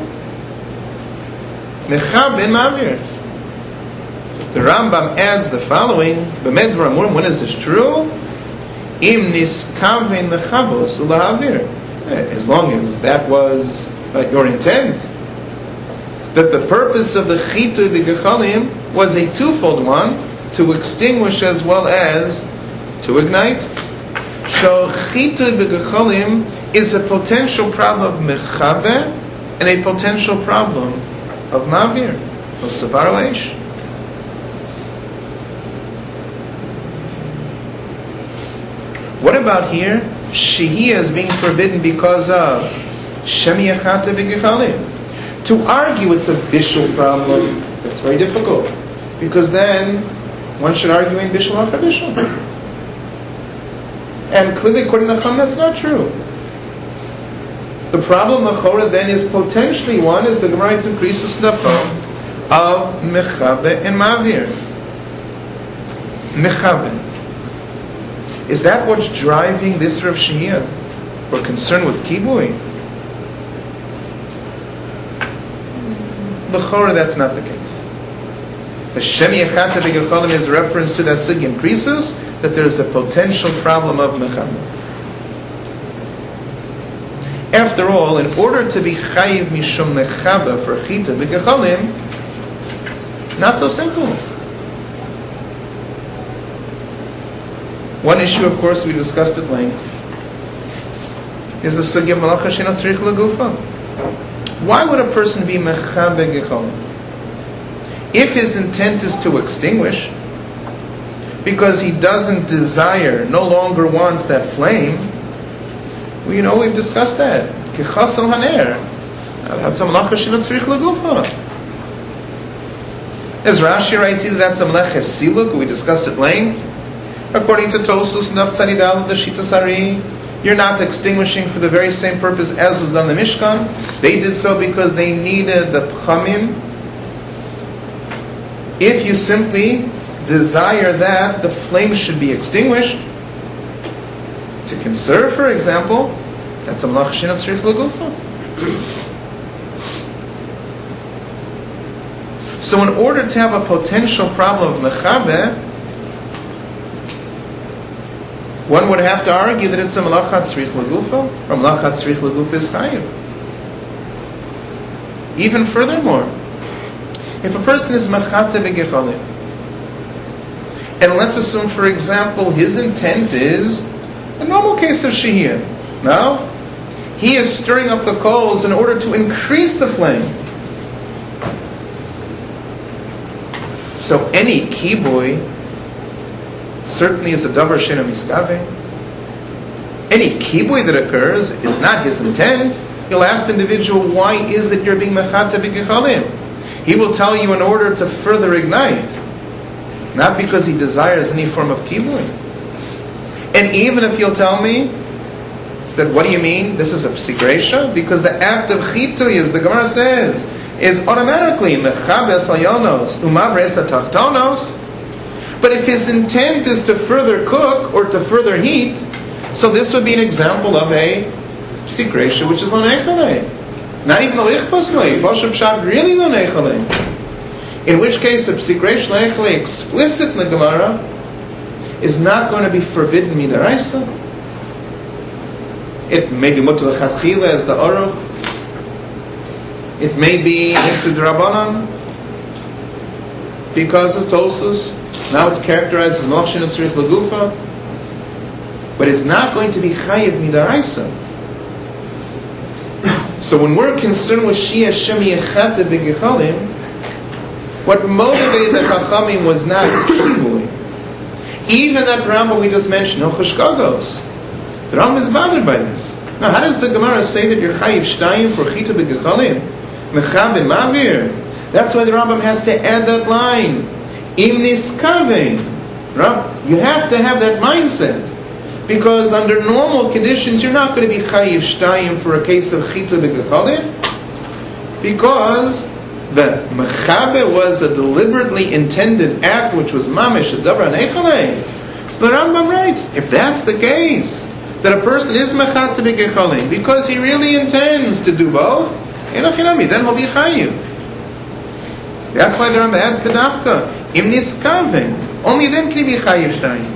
Mechabe and mavir. The Rambam adds the following: B'med Dvarim, when is this true? Im niskaven lechavos ulahavir. As long as that was your intent, that the purpose of the chitu b'gechalim was a twofold one, to extinguish as well as to ignite. So chitu b'gechalim is a potential problem of mechabe and a potential problem of mavir, of savar eish. What about here? Shehiyah is being forbidden because of Shem Yechate B'Gechalim. To argue it's a bishul problem, that's very difficult, because then one should argue in bishul after bishul. And clearly, according to the Chacham, that's not true. The problem of Chora then is potentially one, as the Gemara writes in Krisus Nafam, of Mechabe and Mavir. Mechabe. Is that what's driving this Rav Shehiyah? We're concerned with kibui? L'chora, that's not the case. The Shem Yechate B'Gechalim is reference to that sugya in Krisus, that there is a potential problem of mechabe. After all, in order to be chayiv mishum mechabe for chita b'gechalim, not so simple. One issue, of course, we discussed at length, is the sugya malacha she'no tzarich legufa. Why would a person be mechabe gechalim? If his intent is to extinguish, because he doesn't desire, no longer wants that flame, well, we've discussed that. Kechasel haner. That's a malacha she'no tzarich legufa. As Rashi writes, either that's a meleches siluk, we discussed at length. According to Tosus Naftzanidal, the Shita Sari, you're not extinguishing for the very same purpose as was on the Mishkan. They did so because they needed the pchamim. If you simply desire that the flame should be extinguished, to conserve, for example, that's a malach she'no tzarich legufa. So in order to have a potential problem of mechabe, one would have to argue that it's a malachat tzrich legufa, or malachat tzrich legufa is chayiv. Even furthermore, if a person is machata b'gechalim, and let's assume, for example, his intent is a normal case of shehiyah. No? He is stirring up the coals in order to increase the flame. So any kibui certainly is a davar she'eino miskaveh. Any kibui that occurs is not his intent. You'll ask the individual, why is it you're being mechata b'gechalim? He will tell you in order to further ignite, not because he desires any form of kibui. And even if you'll tell me that, what do you mean? This is a psikresha? Because the act of chitui, as the Gemara says, is automatically mechabes alyonos umavres atachtonos. But if his intent is to further cook or to further heat, so this would be an example of a psikresha, which is lo nechale. Not even lo ichpasle. Poshav Pshat really lo nechale. In which case, a psikresha lo nechale explicit in the Gemara is not going to be forbidden midaraisa. It may be mutter l'chatchila as the aruch. It may be Yisud Rabbanan, because of Tosus. Now it's characterized as Malach She'eino Tzrich Legufa, but it's not going to be Chayiv Midaraisa. So when we're concerned with Shia Shem Yechata B'Gechalim, what motivated the Chachamim was not Kibui. Even that Rambam we just mentioned, Hilchos Gogos, the Rambam is bothered by this. Now, how does the Gemara say that you're Chayiv Shtayim for Chita B'Gechalim? Mechabin Mavir. That's why the Rambam has to add that line. Im niskavein. You have to have that mindset. Because under normal conditions, you're not going to be Chayiv Shtayim for a case of Chita B'Gechalim. Because the Mechabe was a deliberately intended act which was Mamish, a Dabra Nechalei. So the Rambam writes, if that's the case, that a person is Mechata B'Gechalim because he really intends to do both, then he'll be chayiv. That's why the Rambam adds bedafka im niskaven. Only then can he be chayiv shtayim.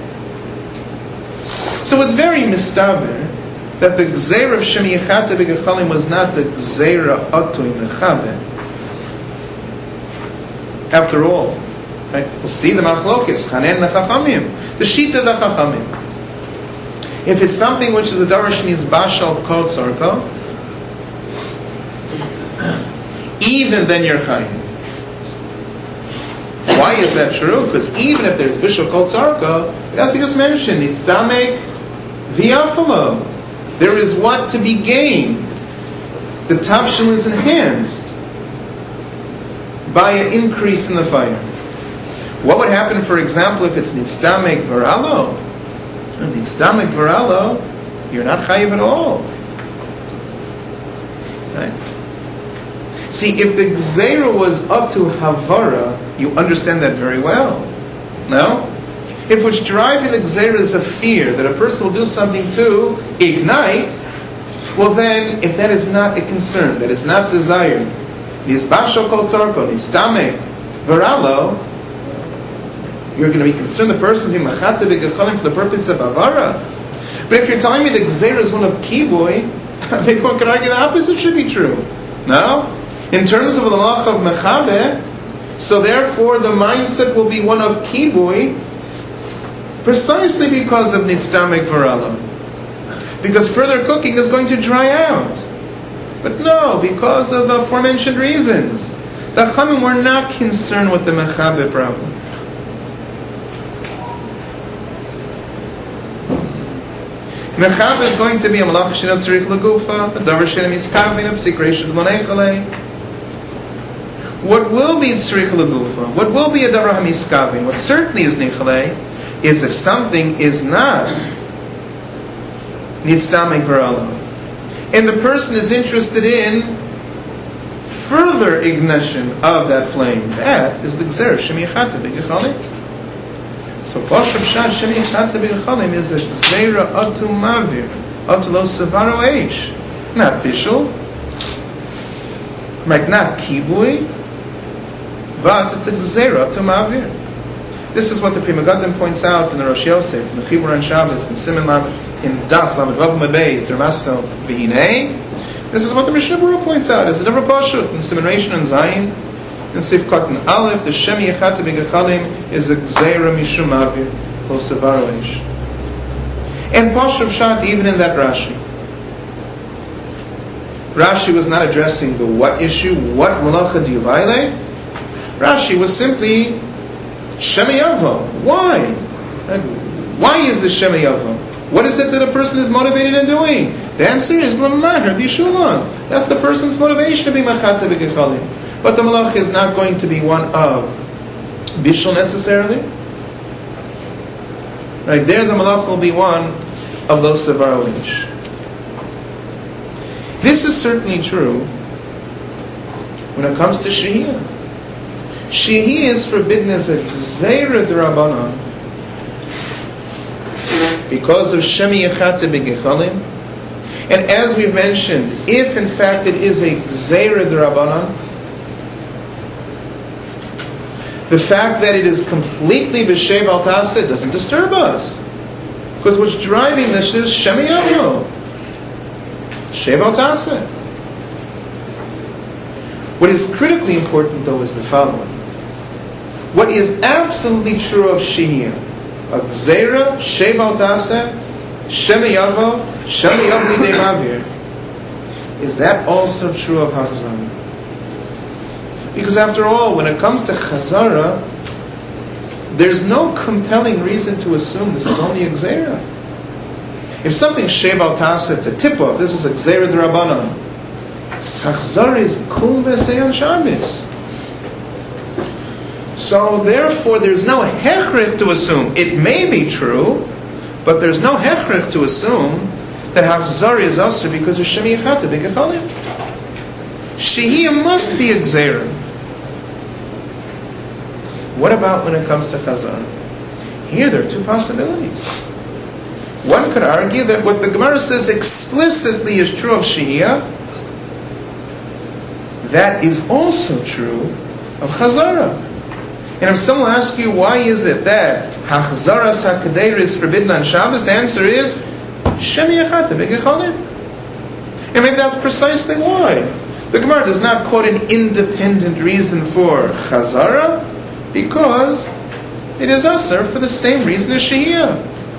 So it's very mistaber that the gzeira of Shem Yechata B'Gechalim was not the gzeira atui mechaber. After all, right? We'll see the machlokes chanen lechachamim, the shita of the chachamim. If it's something which is a darash nizbashal kol tzarka, even then you're chayiv. Why is that true? Because even if there's bishul kol tzarka, as we just mentioned, it's damek v'yafalo. There is what to be gained. The tavshil is enhanced by an increase in the fire. What would happen, for example, if it's nitzamek varalo? Nitzamek varalo, you're not chayiv at all. Right? See, if the gzeira was up to havara, you understand that very well. No? If what's driving the gzeira is a fear that a person will do something to ignite, well then, if that is not a concern, that is not desired, nizbashal kol tzarko, nitzamek varalo, you're going to be concerned the person is being machata b'gechalim for the purpose of avara. But if you're telling me the gzeira is one of kibui, maybe one could argue the opposite should be true. No? In terms of the malach of mechabe, so therefore the mindset will be one of kibui, precisely because of nitzdamek varala. Because further cooking is going to dry out. But no, because of the aforementioned reasons. The Chachamim were not concerned with the mechabe problem. Mechabe is going to be a malach she'eino tzrich legufa, a davar she'eino miskavin, a psikresha lo nechale. What will be tzrich legufa? What will be a davar hamiskavin? What certainly is nechale is if something is not nitzdamek varala, and the person is interested in further ignition of that flame. That is the gzeira Shem Yechata B'Gechalim. So Poshav Pshat Shem Yechata B'Gechalim is a gzeira atu mavir, atu lo sevaro eish, not bishul, like not kibui, but it's a gzeira atu mavir. This is what the Pri Megadim points out in the Rosh Yosef, in the Chibur on Shabbos, in Siman Lamed, in Daf Lamed Vav Beis, Dermasko V'hinei. This is what the Mishnah Berurah points out. It's a different pashut in Siman Reish and Zayin, in Sif Katan Aleph. The Shem Yechat B'Gechalim is a Gzeira Mishum Avir Lo Sevar Leish. And Pashuv Shat, even in that Rashi was not addressing the what issue, what malacha do you violate? Rashi was simply Shemi Yavo. Why? Why is this Shemi Yavo? What is it that a person is motivated in doing? The answer is Lamar Bishulon. That's the person's motivation to be Machata B'Gechalim. But the malacha is not going to be one of Bishul necessarily. Right there, the malacha will be one of Lo Sevar Leish. This is certainly true when it comes to Shehiyah. Shehiyah is forbidden as a Gzeira D'Rabbanan because of Shemi Yechata B'Gechalim. And as we've mentioned, if in fact it is a Gzeira D'Rabbanan, the fact that it is completely B'Shev Al Taseh doesn't disturb us. Because what's driving this is Shemi Yavo. Shev Al Taseh. What is critically important though is the following. What is absolutely true of Shehiyah, a Gzeira, Shev Al Taseh, Shemi Yavo, Shemi Yav Lidei Mavir, is that also true of Hachzara? Because after all, when it comes to Chazara, there's no compelling reason to assume this is only a Gzeira. If something's Shev Al Taseh, it's a tip-off. This is a Gzeira D'Rabbanan. Hachzara is Kul V'Sei on Shabbos. So therefore, there's no hechrich to assume. It may be true, but there's no hechrich to assume that Hachzara is Asur because of Shemi Yechata B'Gechalim. Shehiyah must be a Gzeira. What about when it comes to Chazara? Here there are two possibilities. One could argue that what the Gemara says explicitly is true of Shehiyah, that is also true of Chazara. And if someone asks you, why is it that Hachzaras HaKadeir is forbidden on Shabbos, the answer is Shemi Yechata B'Gechalim. And maybe that's precisely why. The Gemara does not quote an independent reason for Chazara, because it is Asur for the same reason as Shehiyah.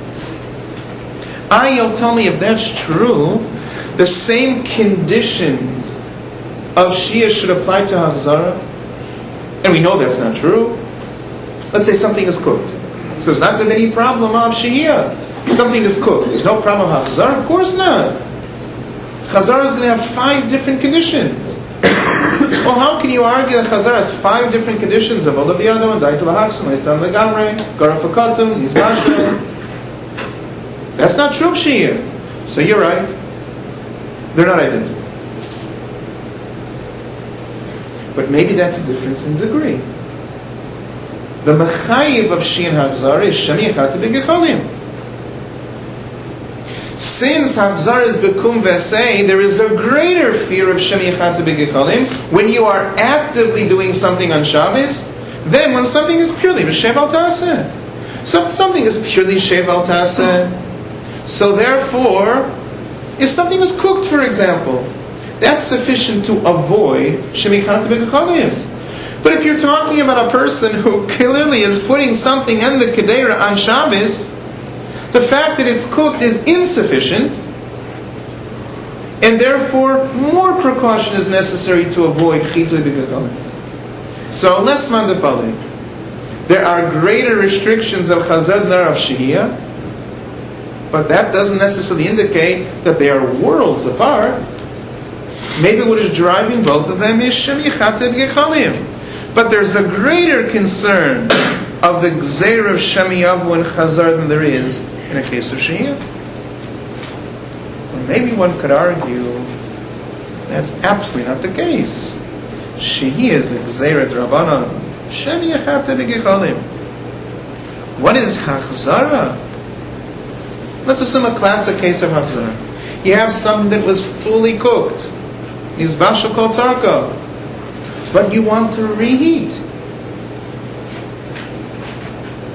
You'll tell me if that's true, the same conditions of Shehiyah should apply to Hachzara? And we know that's not true. Let's say something is cooked. So there's not going to be any problem of Shehiyah. Something is cooked. There's no problem of Hachzara? Of course not. Chazara is going to have 5 different conditions. Well, how can you argue that Chazara has 5 different conditions of Ola B'Yado and Daitel HaHachson, Leistan Legamre, Garafakatum, Nizbashel? That's not true of Shehiyah. So you're right. They're not identical. But maybe that's a difference in degree. The Mechayiv of Shehiyah and Hachzara is Shemi Yechata B'Gechalim. Since Hachzara is Bekum V'Sei, there is a greater fear of Shemi Yechata B'Gechalim when you are actively doing something on Shabbos than when something is purely Shev Al Taseh. So if something is purely Shev Al Taseh, so therefore, if something is cooked, for example, that's sufficient to avoid Shemi Yechata B'Gechalim. But if you're talking about a person who clearly is putting something in the Kedera on Shabbos, the fact that it's cooked is insufficient, and therefore more precaution is necessary to avoid Chitui B'Gechalim. So, less mandapali. There are greater restrictions of Chazar than there of Shehiyah, but that doesn't necessarily indicate that they are worlds apart. Maybe what is driving both of them is Shemi Yechata B'Gechalim. But there's a greater concern of the Gzeir of Shemi Yavu and Chazar than there is in a case of Shehiyah. Well, maybe one could argue that's absolutely not the case. Shehiyah is a Gzeir D'Rabbanan. Shemi Yechata B'Gechalim. What is Hachzara? Let's assume a classic case of Hachzara. You have something that was fully cooked. Nizbashel Kol Tzarka. But you want to reheat.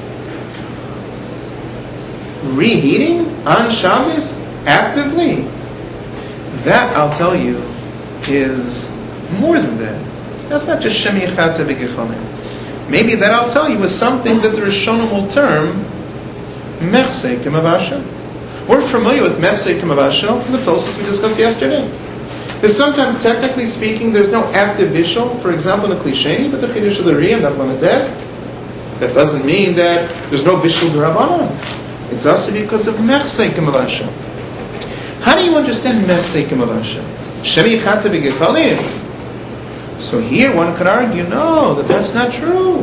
reheating on Shabbos actively, that I'll tell you is more than that. That's not just Shemi Chata B'Gechonim. Maybe that I'll tell you is something that the Rishonim will term Mechsei K'mavashel. We're familiar with Mechsei K'mavashel from the Tosfos we discussed yesterday. Because sometimes, technically speaking, there's no active bishul, for example, in a Klisheni, but the Chidush of the Riyam, Daflamates, that doesn't mean that there's no bishul d'Rabbanan. It's also because of Mechsei K'mavashel. How do you understand Mechsei K'mavashel? Shemi Chata B'Gechonim. So here one could argue, no, that's not true.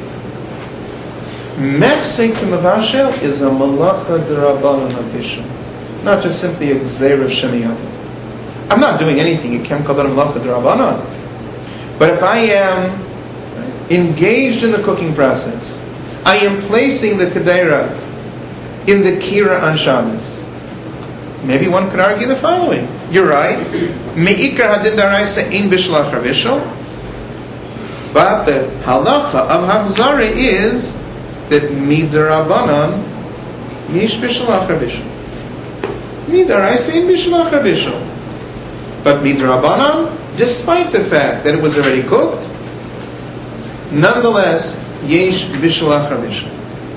Mechsei K'mavashel is a malacha d'Rabbanan bishul, not just simply a gzeir of Shemiyah. I'm not doing anything. You can't call that a malacha d'Rabbanan. But if I am engaged in the cooking process, I am placing the kedera in the kira on Shabbos. Maybe one could argue the following. You're right. Me'ikar hadin daraisa ein bishul achar bishul. But the halacha of Hachzara is that mid'Rabbanan yesh bishul achar bishul. Mid'Oraisa ein bishul achar bishul. But mid'Rabbanan, despite the fact that it was already cooked, nonetheless, yesh bishul achar bishul.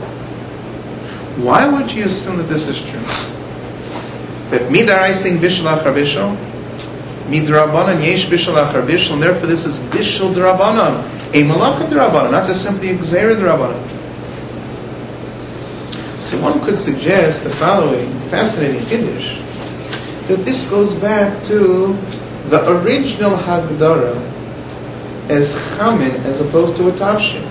Why would you assume that this is true? That mid'Oraisa ein bishul achar bishul, mid'Rabbanan yesh bishul achar bishul, and therefore this is bishul d'Rabbanan, a malacha d'Rabbanan, not just simply a gzeira d'Rabbanan. So one could suggest the following fascinating chiddush, that this goes back to the original Hagdara as chamin as opposed to a tavshin.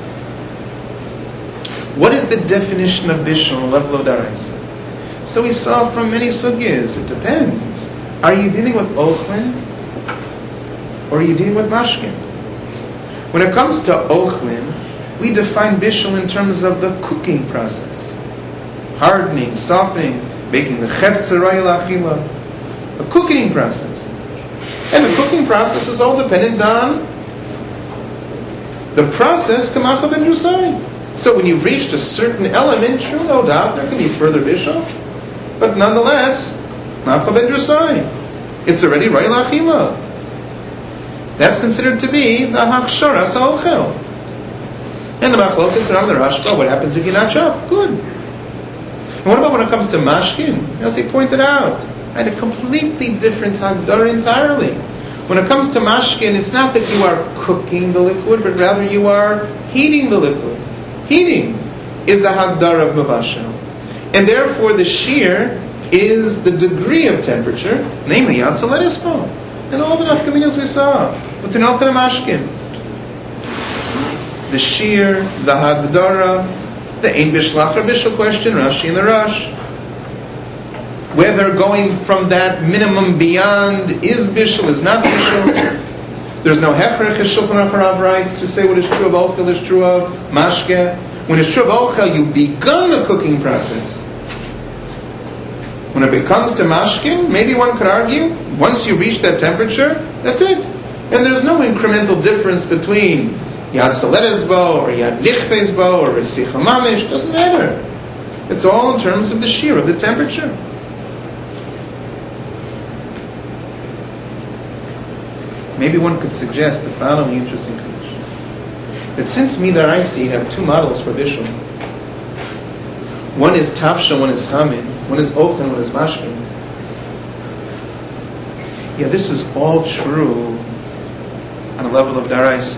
What is the definition of bishul on the level of daraisa? So we saw from many sugyas, it depends. Are you dealing with ochlin or are you dealing with mashkin? When it comes to ochlin, we define bishul in terms of the cooking process. Hardening, softening, making the cheftza raya l'achila, a cooking process. And the cooking process is all dependent on the process kamacha ben drusai. So when you've reached a certain element, true, no doubt, there can be further bishul, but nonetheless, macha ben drusai. It's already raya l'achila. That's considered to be the hachshara sa'ochel. And the machlokas, the Rashba, what happens if you notch up? Good. And what about when it comes to mashkin? As he pointed out, I had a completely different hagdara entirely. When it comes to mashkin, it's not that you are cooking the liquid, but rather you are heating the liquid. Heating is the hagdara of mavashel. And therefore the shear is the degree of temperature, namely yatzel erespo. And all the nafkaminas we saw, between ochlin and mashkin. The shear, the hagdara, the ein bishul achar bishul question, Rashi and the Rash. Whether going from that minimum beyond is bishul, is not bishul. There's no hechrech, as Shulchan Aruch writes, to say what is true of ochel is true of mashke. When it's true of ochel, you've begun the cooking process. When it becomes to mashkin, maybe one could argue, once you reach that temperature, that's it. And there's no incremental difference between Yad Saledesbo, or Yad Lichbezbo, or Resicha Mamish, doesn't matter. It's all in terms of the shear, of the temperature. Maybe one could suggest the following interesting condition. That since Midaraisi have two models for bishul, one is Tafsha, one is Chamin, one is Ochlan, one is Mashkin. Yeah, this is all true on a level of Daraisi.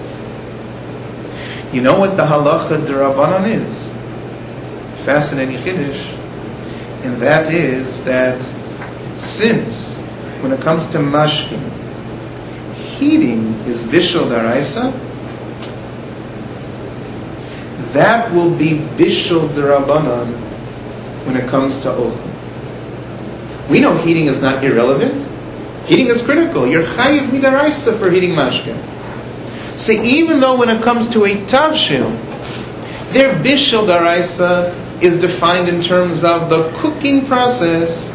You know what the halacha d'Rabbanan is? Fascinating chiddush. And that is that since, when it comes to mashkin, heating is bishul d'Oraisa, that will be bishul d'Rabbanan when it comes to ochlin. We know heating is not irrelevant. Heating is critical. You're chayiv midaraisa for heating mashkin. So even though when it comes to a tavshil, their bishul d'Oraisa is defined in terms of the cooking process,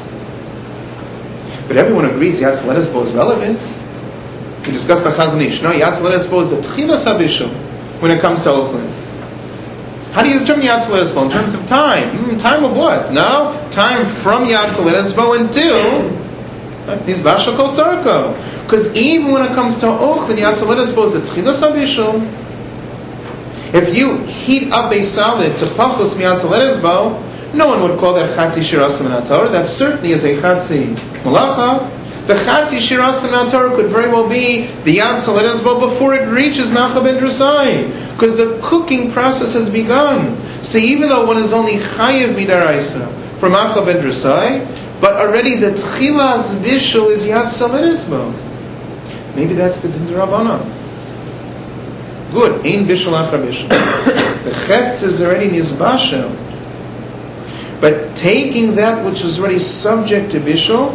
but everyone agrees Yatz Ledesbo is relevant. We discussed the Chazon Ish. No, Yatz Ledesbo is the tchilas habishul when it comes to ochlin. How do you determine Yatzel Esbo? In terms of time. Time of what? No? Time from Yatzel Esbo until Nizbashal Kol Tzarko. Because even when it comes to Ochlin, Yatzel Esbo is a Tchilas Avishal. If you heat up a salad to Pachos Yatzel Esbo, no one would call that Chatzi Shirasim in HaTorah. That certainly is a Chatzi Malacha. The Chatzi Shirasim in HaTorah could very well be the Yatzel Esbo before it reaches Nacha ben Drusai, because the cooking process has begun. So even though one is only Chayev Midaraisa from Nacha ben Drusai, but already the Tchilas Bishul is Yatzel Esbo. Maybe that's the Din D'Rabbanan. Good. Ein Bishul Achar Bishul. The Chetz is already Nizbashel. But taking that which is already subject to Bishul,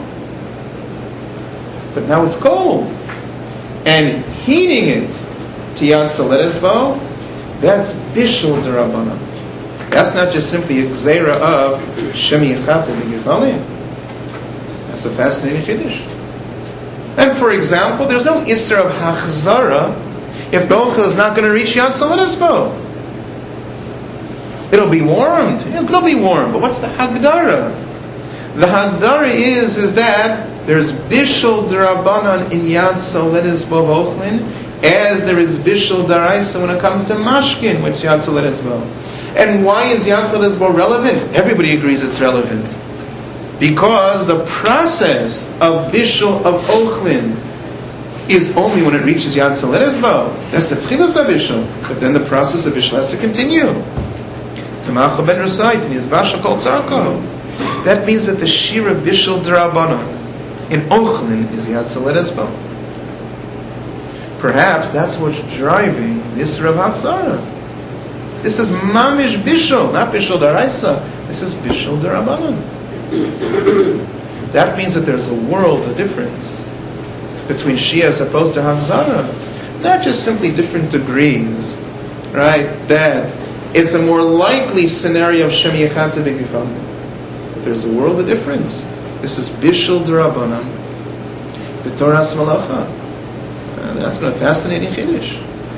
but now it's cold, and heating it to Yatzel Esbo, that's Bishul D'Rabbanan. That's not just simply a Gzeira of Shemi Yechata V'Gefalim. That's a fascinating Chiddush. And for example, there's no Isser of Hachzara if the Ochel is not going to reach Yatzel Esbo. It'll be warmed. It'll be warm. But what's the Hagdara? The Hagdara is that there's Bishul D'Rabbanan in Yatzel Esbo Ochlin, as there is Bishul D'Araisa when it comes to Mashkin, which Yatzel Esbo. And why is Yatzel Esbo relevant? Everybody agrees it's relevant. Because the process of Bishul of Ochlin is only when it reaches Yatzel Esbo. That's the Tchilas HaBishul. But then the process of Bishul has to continue. Tamacha ben Rusai, Nizbashal Kol Tzarko. That means that the Shira Bishul D'Rabbanan in Ochlin is Yatzel Esbo. Perhaps that's what's driving this Rav Hachzara. This is Mamish Bishul, not Bishul D'Araisa. This is Bishul D'Rabbanan. That means that there's a world of difference between Shia as opposed to Hachzara. Not just simply different degrees, right? That it's a more likely scenario of Shemi Yechata V'Gefalim. But there's a world of difference. This is Bishul D'Rabbanan, B'Toras Malacha. That's a fascinating Chiddush.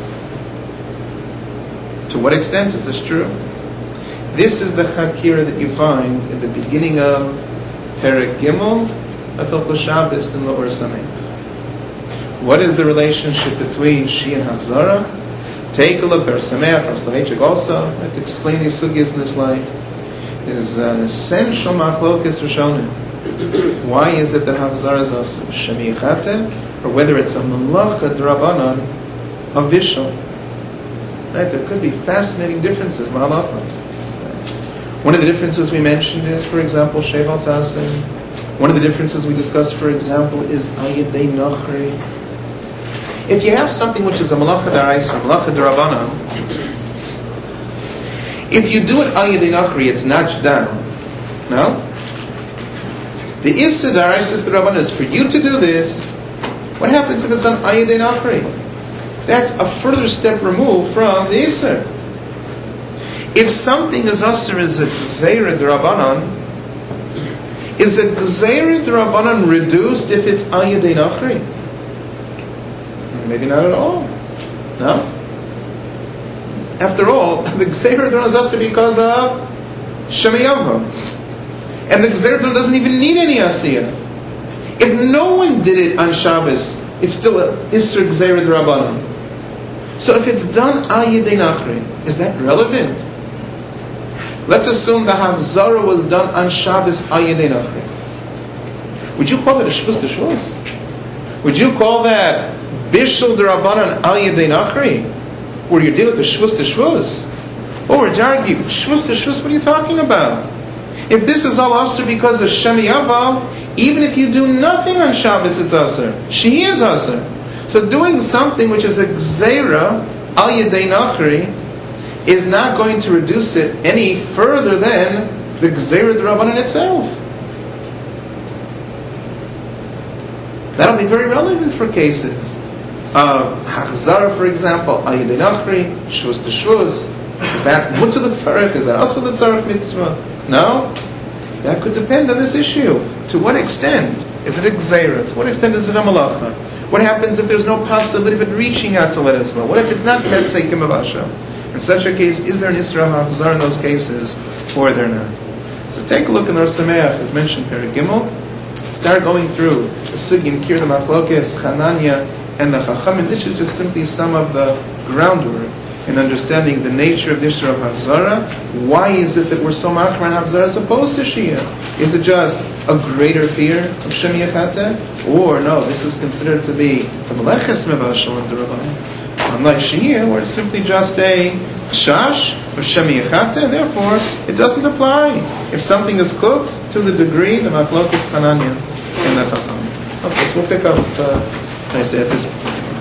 To what extent is this true? This is the Chakira that you find at the beginning of Perek Gimel of Hilchos Shabbos and L'Or Sameach. What is the relationship between Shi and Hachzara? Take a look at Sameach, Rav Soloveitchik also, to explain these sugyas in this light. Is an essential machlokes Rishonim. Why is it that Hachzara is also Shemi Yechata, or whether it's a Malacha D'Rabbanan of Bishul? Right? There could be fascinating differences, Lahalacha. One of the differences we mentioned is, for example, Sheval Tasim. One of the differences we discussed, for example, is Ayadei Nachri. If you have something which is a Malacha D'Araisa, Malacha D'Rabbanan, if you do it Ayadei Nachri, it's notched down. No? The Issa D'Araisa D'Rabbanan is for you to do this. What happens if it's on Ayadei Nachri? That's a further step removed from the Issa. If something is Asr is a Gzeira D'Rabbanan, is a Gzeira D'Rabbanan reduced if it's Ayadei Nachri? Maybe not at all. No? After all, the Gzeira D'Rabbanan is Asr because of Shemiyava. And the Gzeira D'Rabbanan doesn't even need any Asiyah. If no one did it on Shabbos, it's still a Isser Gzeira D'Rabbanan. So if it's done Ayadei Nachri, is that relevant? Let's assume the Hachzara was done on Shabbos Ayadei Nachri. Would you call it a Shvus D'Shvus? Would you call that Bishul D'Rabbanan Ayadei Nachri? Or you deal with the Shvus D'Shvus? Or would you argue, Shvus D'Shvus, what are you talking about? If this is all Asr because of Shemi Ava, even if you do nothing on Shabbos, it's Asr. She is Asr. So doing something which is a Gzeira Ayadei Nachri is not going to reduce it any further than the Gzeira D'Rabbanan itself. That'll be very relevant for cases. Hachzara, for example, Ayadei Nachri, Shvus D'Shvus. Is that Mutter L'Tzarech? Is that also the Tzarech Mitzvah? No? That could depend on this issue. To what extent is it a gzeira? To what extent is it a malacha? What happens if there's no possibility of it reaching out to let us know? What if it's not Betsei Kimavasha? In such a case, is there an Isra HaChazar in those cases, or there not? So take a look in Or Sameach, as mentioned, Perek Gimel. Start going through the Sugim, Kir, the Machlokes, Chananya, and the Chachamim. This is just simply some of the groundwork in understanding the nature of the Isra of Hachzara. Why is it that we're so machmir on Hachzara as opposed to Shia? Is it just a greater fear of Shem Yechata? Or no, this is considered to be the Meleches Mevashal and the Rabban. Unlike Shia, where it's simply just a Shash of Shem Yechata, and therefore it doesn't apply. If something is cooked to the degree, the Machlokes Chananya and the Chacham. Okay, so we'll pick up at this point.